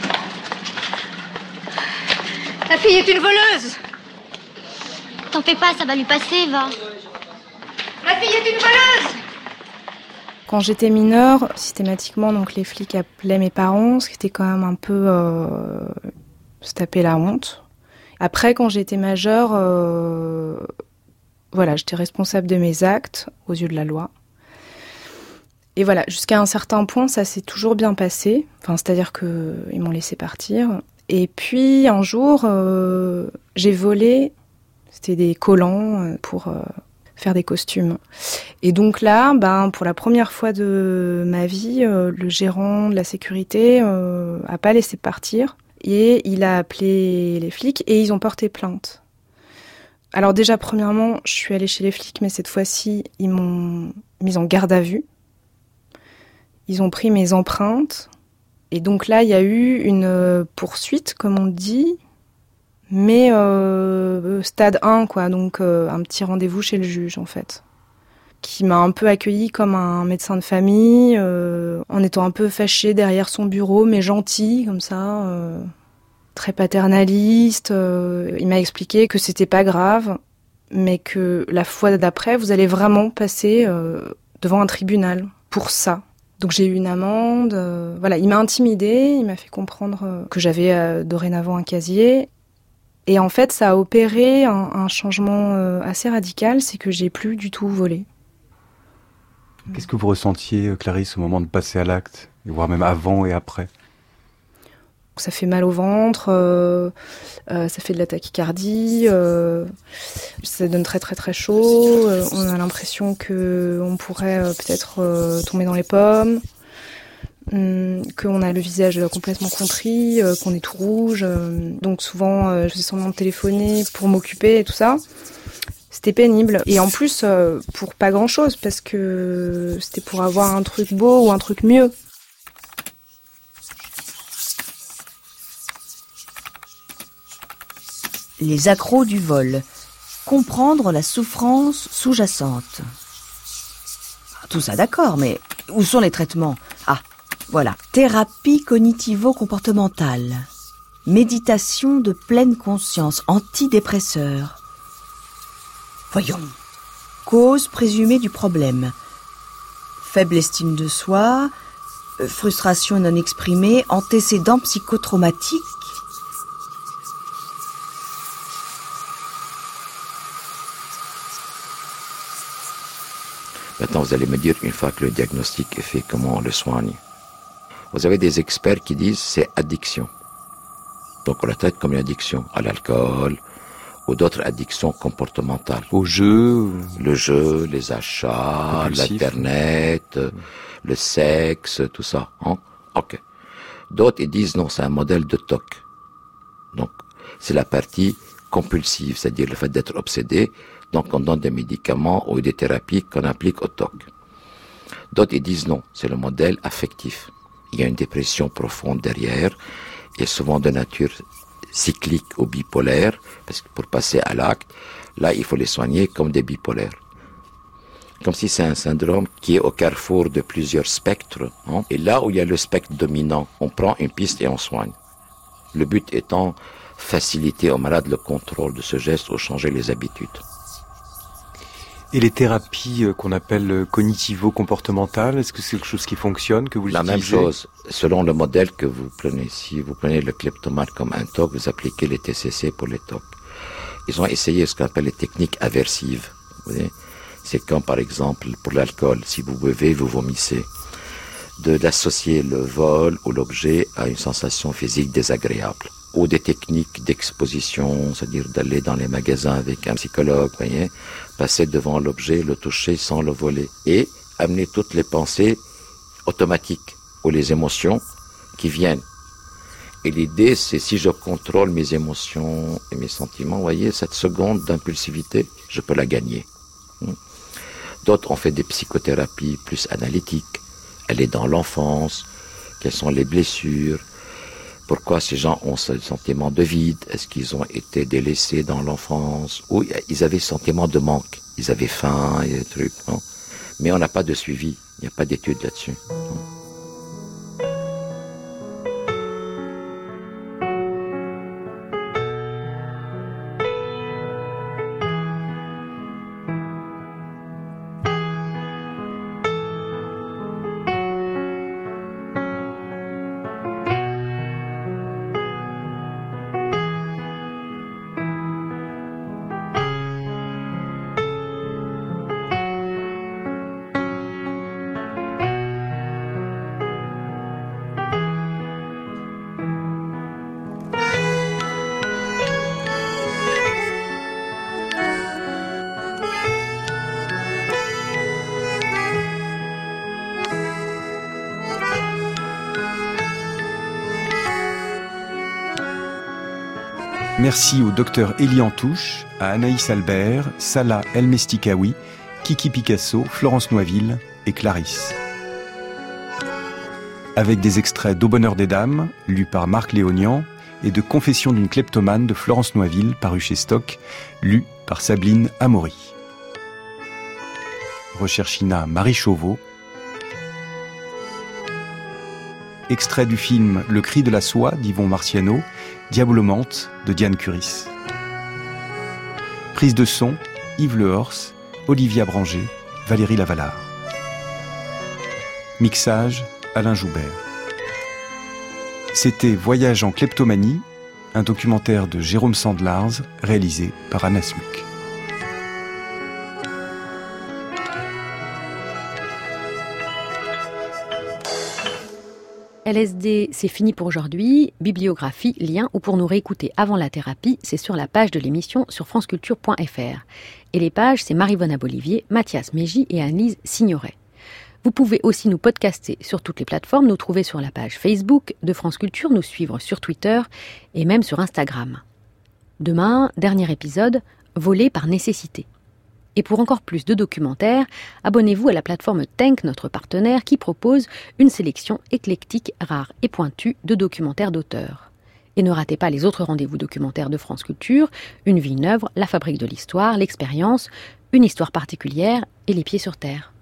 La fille est une voleuse. T'en fais pas, ça va lui passer, va. La fille est une voleuse. Quand j'étais mineure, systématiquement, donc les flics appelaient mes parents, ce qui était quand même un peu euh, se taper la honte. Après, quand j'étais majeure, euh, voilà, j'étais responsable de mes actes aux yeux de la loi. Et voilà, jusqu'à un certain point, ça s'est toujours bien passé. Enfin, c'est-à-dire que ils m'ont laissé partir. Et puis un jour, euh, j'ai volé. C'était des collants pour euh, faire des costumes. Et donc là, ben, pour la première fois de ma vie, euh, le gérant de la sécurité euh, a pas laissé partir. Et il a appelé les flics et ils ont porté plainte. Alors déjà, premièrement, je suis allée chez les flics, mais cette fois-ci, ils m'ont mise en garde à vue. Ils ont pris mes empreintes. Et donc là, il y a eu une poursuite, comme on dit, mais euh, stade un, quoi. Donc euh, un petit rendez-vous chez le juge, en fait, qui m'a un peu accueillie comme un médecin de famille, euh, en étant un peu fâché derrière son bureau, mais gentil, comme ça, euh, très paternaliste. Euh, il m'a expliqué que c'était pas grave, mais que la fois d'après, vous allez vraiment passer euh, devant un tribunal pour ça. Donc j'ai eu une amende. Euh, voilà, il m'a intimidée, il m'a fait comprendre euh, que j'avais euh, dorénavant un casier. Et en fait, ça a opéré un, un changement euh, assez radical, c'est que j'ai plus du tout volé. Qu'est-ce que vous ressentiez, Clarisse, au moment de passer à l'acte, voire même avant et après ? Ça fait mal au ventre, euh, euh, ça fait de la tachycardie, euh, ça donne très très très chaud, euh, on a l'impression qu'on pourrait euh, peut-être euh, tomber dans les pommes. hum, qu'on a le visage complètement contrit, euh, qu'on est tout rouge. Euh, donc souvent, euh, je faisais semblant de téléphoner pour m'occuper et tout ça. C'était pénible. Et en plus, euh, pour pas grand-chose, parce que c'était pour avoir un truc beau ou un truc mieux. Les accros du vol. Comprendre la souffrance sous-jacente. Tout ça d'accord, mais où sont les traitements? Ah, voilà. Thérapie cognitivo-comportementale. Méditation de pleine conscience. Antidépresseur. Voyons. Cause présumée du problème. Faible estime de soi, frustration non exprimée, antécédents psychotraumatiques. Maintenant, vous allez me dire, une fois que le diagnostic est fait, comment on le soigne. Vous avez des experts qui disent c'est addiction. Donc on la traite comme une addiction à l'alcool ou d'autres addictions comportementales. Au jeu Le jeu, les achats, compulsif. l'Internet, mmh. le sexe, tout ça. Hein? Ok. D'autres, ils disent non, c'est un modèle de T O C. Donc, c'est la partie compulsive, c'est-à-dire le fait d'être obsédé. Donc, on donne des médicaments ou des thérapies qu'on applique au T O C. D'autres, ils disent non, c'est le modèle affectif. Il y a une dépression profonde derrière, et souvent de nature cyclique ou bipolaire, parce que pour passer à l'acte, là, il faut les soigner comme des bipolaires. Comme si c'est un syndrome qui est au carrefour de plusieurs spectres. Hein. Et là où il y a le spectre dominant, on prend une piste et on soigne. Le but étant faciliter au malade le contrôle de ce geste ou changer les habitudes. Et les thérapies qu'on appelle cognitivo-comportementales, est-ce que c'est quelque chose qui fonctionne, que vous La utilisez? même chose, selon le modèle que vous prenez. Si vous prenez le kleptomane comme un T O C, vous appliquez les T C C pour les T O C. Ils ont essayé ce qu'on appelle les techniques aversives. Vous voyez, c'est comme par exemple pour l'alcool, si vous buvez, vous vomissez. De d'associer le vol ou l'objet à une sensation physique désagréable. Ou des techniques d'exposition, c'est-à-dire d'aller dans les magasins avec un psychologue, vous voyez, passer devant l'objet, le toucher sans le voler, et amener toutes les pensées automatiques ou les émotions qui viennent. Et l'idée, c'est si je contrôle mes émotions et mes sentiments, vous voyez, cette seconde d'impulsivité, je peux la gagner. D'autres ont fait des psychothérapies plus analytiques, aller dans l'enfance, quelles sont les blessures, pourquoi ces gens ont ce sentiment de vide, est-ce qu'ils ont été délaissés dans l'enfance, ou ils avaient ce sentiment de manque, ils avaient faim et des trucs, non? Mais on n'a pas de suivi, il n'y a pas d'études là-dessus. Non? Merci au docteur Élie Antouche, à Anaïs Albert, Salah El-Mestikaoui, Kiki Picasso, Florence Noiville et Clarisse. Avec des extraits d'Au bonheur des dames, lus par Marc Léonian, et de Confession d'une kleptomane de Florence Noiville, paru chez Stock, lu par Sabline Amaury. Recherchina Marie Chauveau. Extrait du film Le cri de la soie d'Yvon Marciano, Diabolomante de Diane Curis. Prise de son, Yves Lehors, Olivia Branger, Valérie Lavalard. Mixage, Alain Joubert. C'était Voyage en kleptomanie, un documentaire de Jérôme Sandlars, réalisé par Anna Smuck. L S D, c'est fini pour aujourd'hui. Bibliographie, lien ou pour nous réécouter avant la thérapie, c'est sur la page de l'émission sur franceculture point f r. Et les pages, c'est Marie-Vonne Abolivier, Mathias Mégy et Annelise Signoret. Vous pouvez aussi nous podcaster sur toutes les plateformes, nous trouver sur la page Facebook de France Culture, nous suivre sur Twitter et même sur Instagram. Demain, dernier épisode, Voler par nécessité. Et pour encore plus de documentaires, abonnez-vous à la plateforme Tank, notre partenaire, qui propose une sélection éclectique, rare et pointue de documentaires d'auteurs. Et ne ratez pas les autres rendez-vous documentaires de France Culture, Une vie, une œuvre, La fabrique de l'histoire, L'expérience, Une histoire particulière et Les pieds sur terre.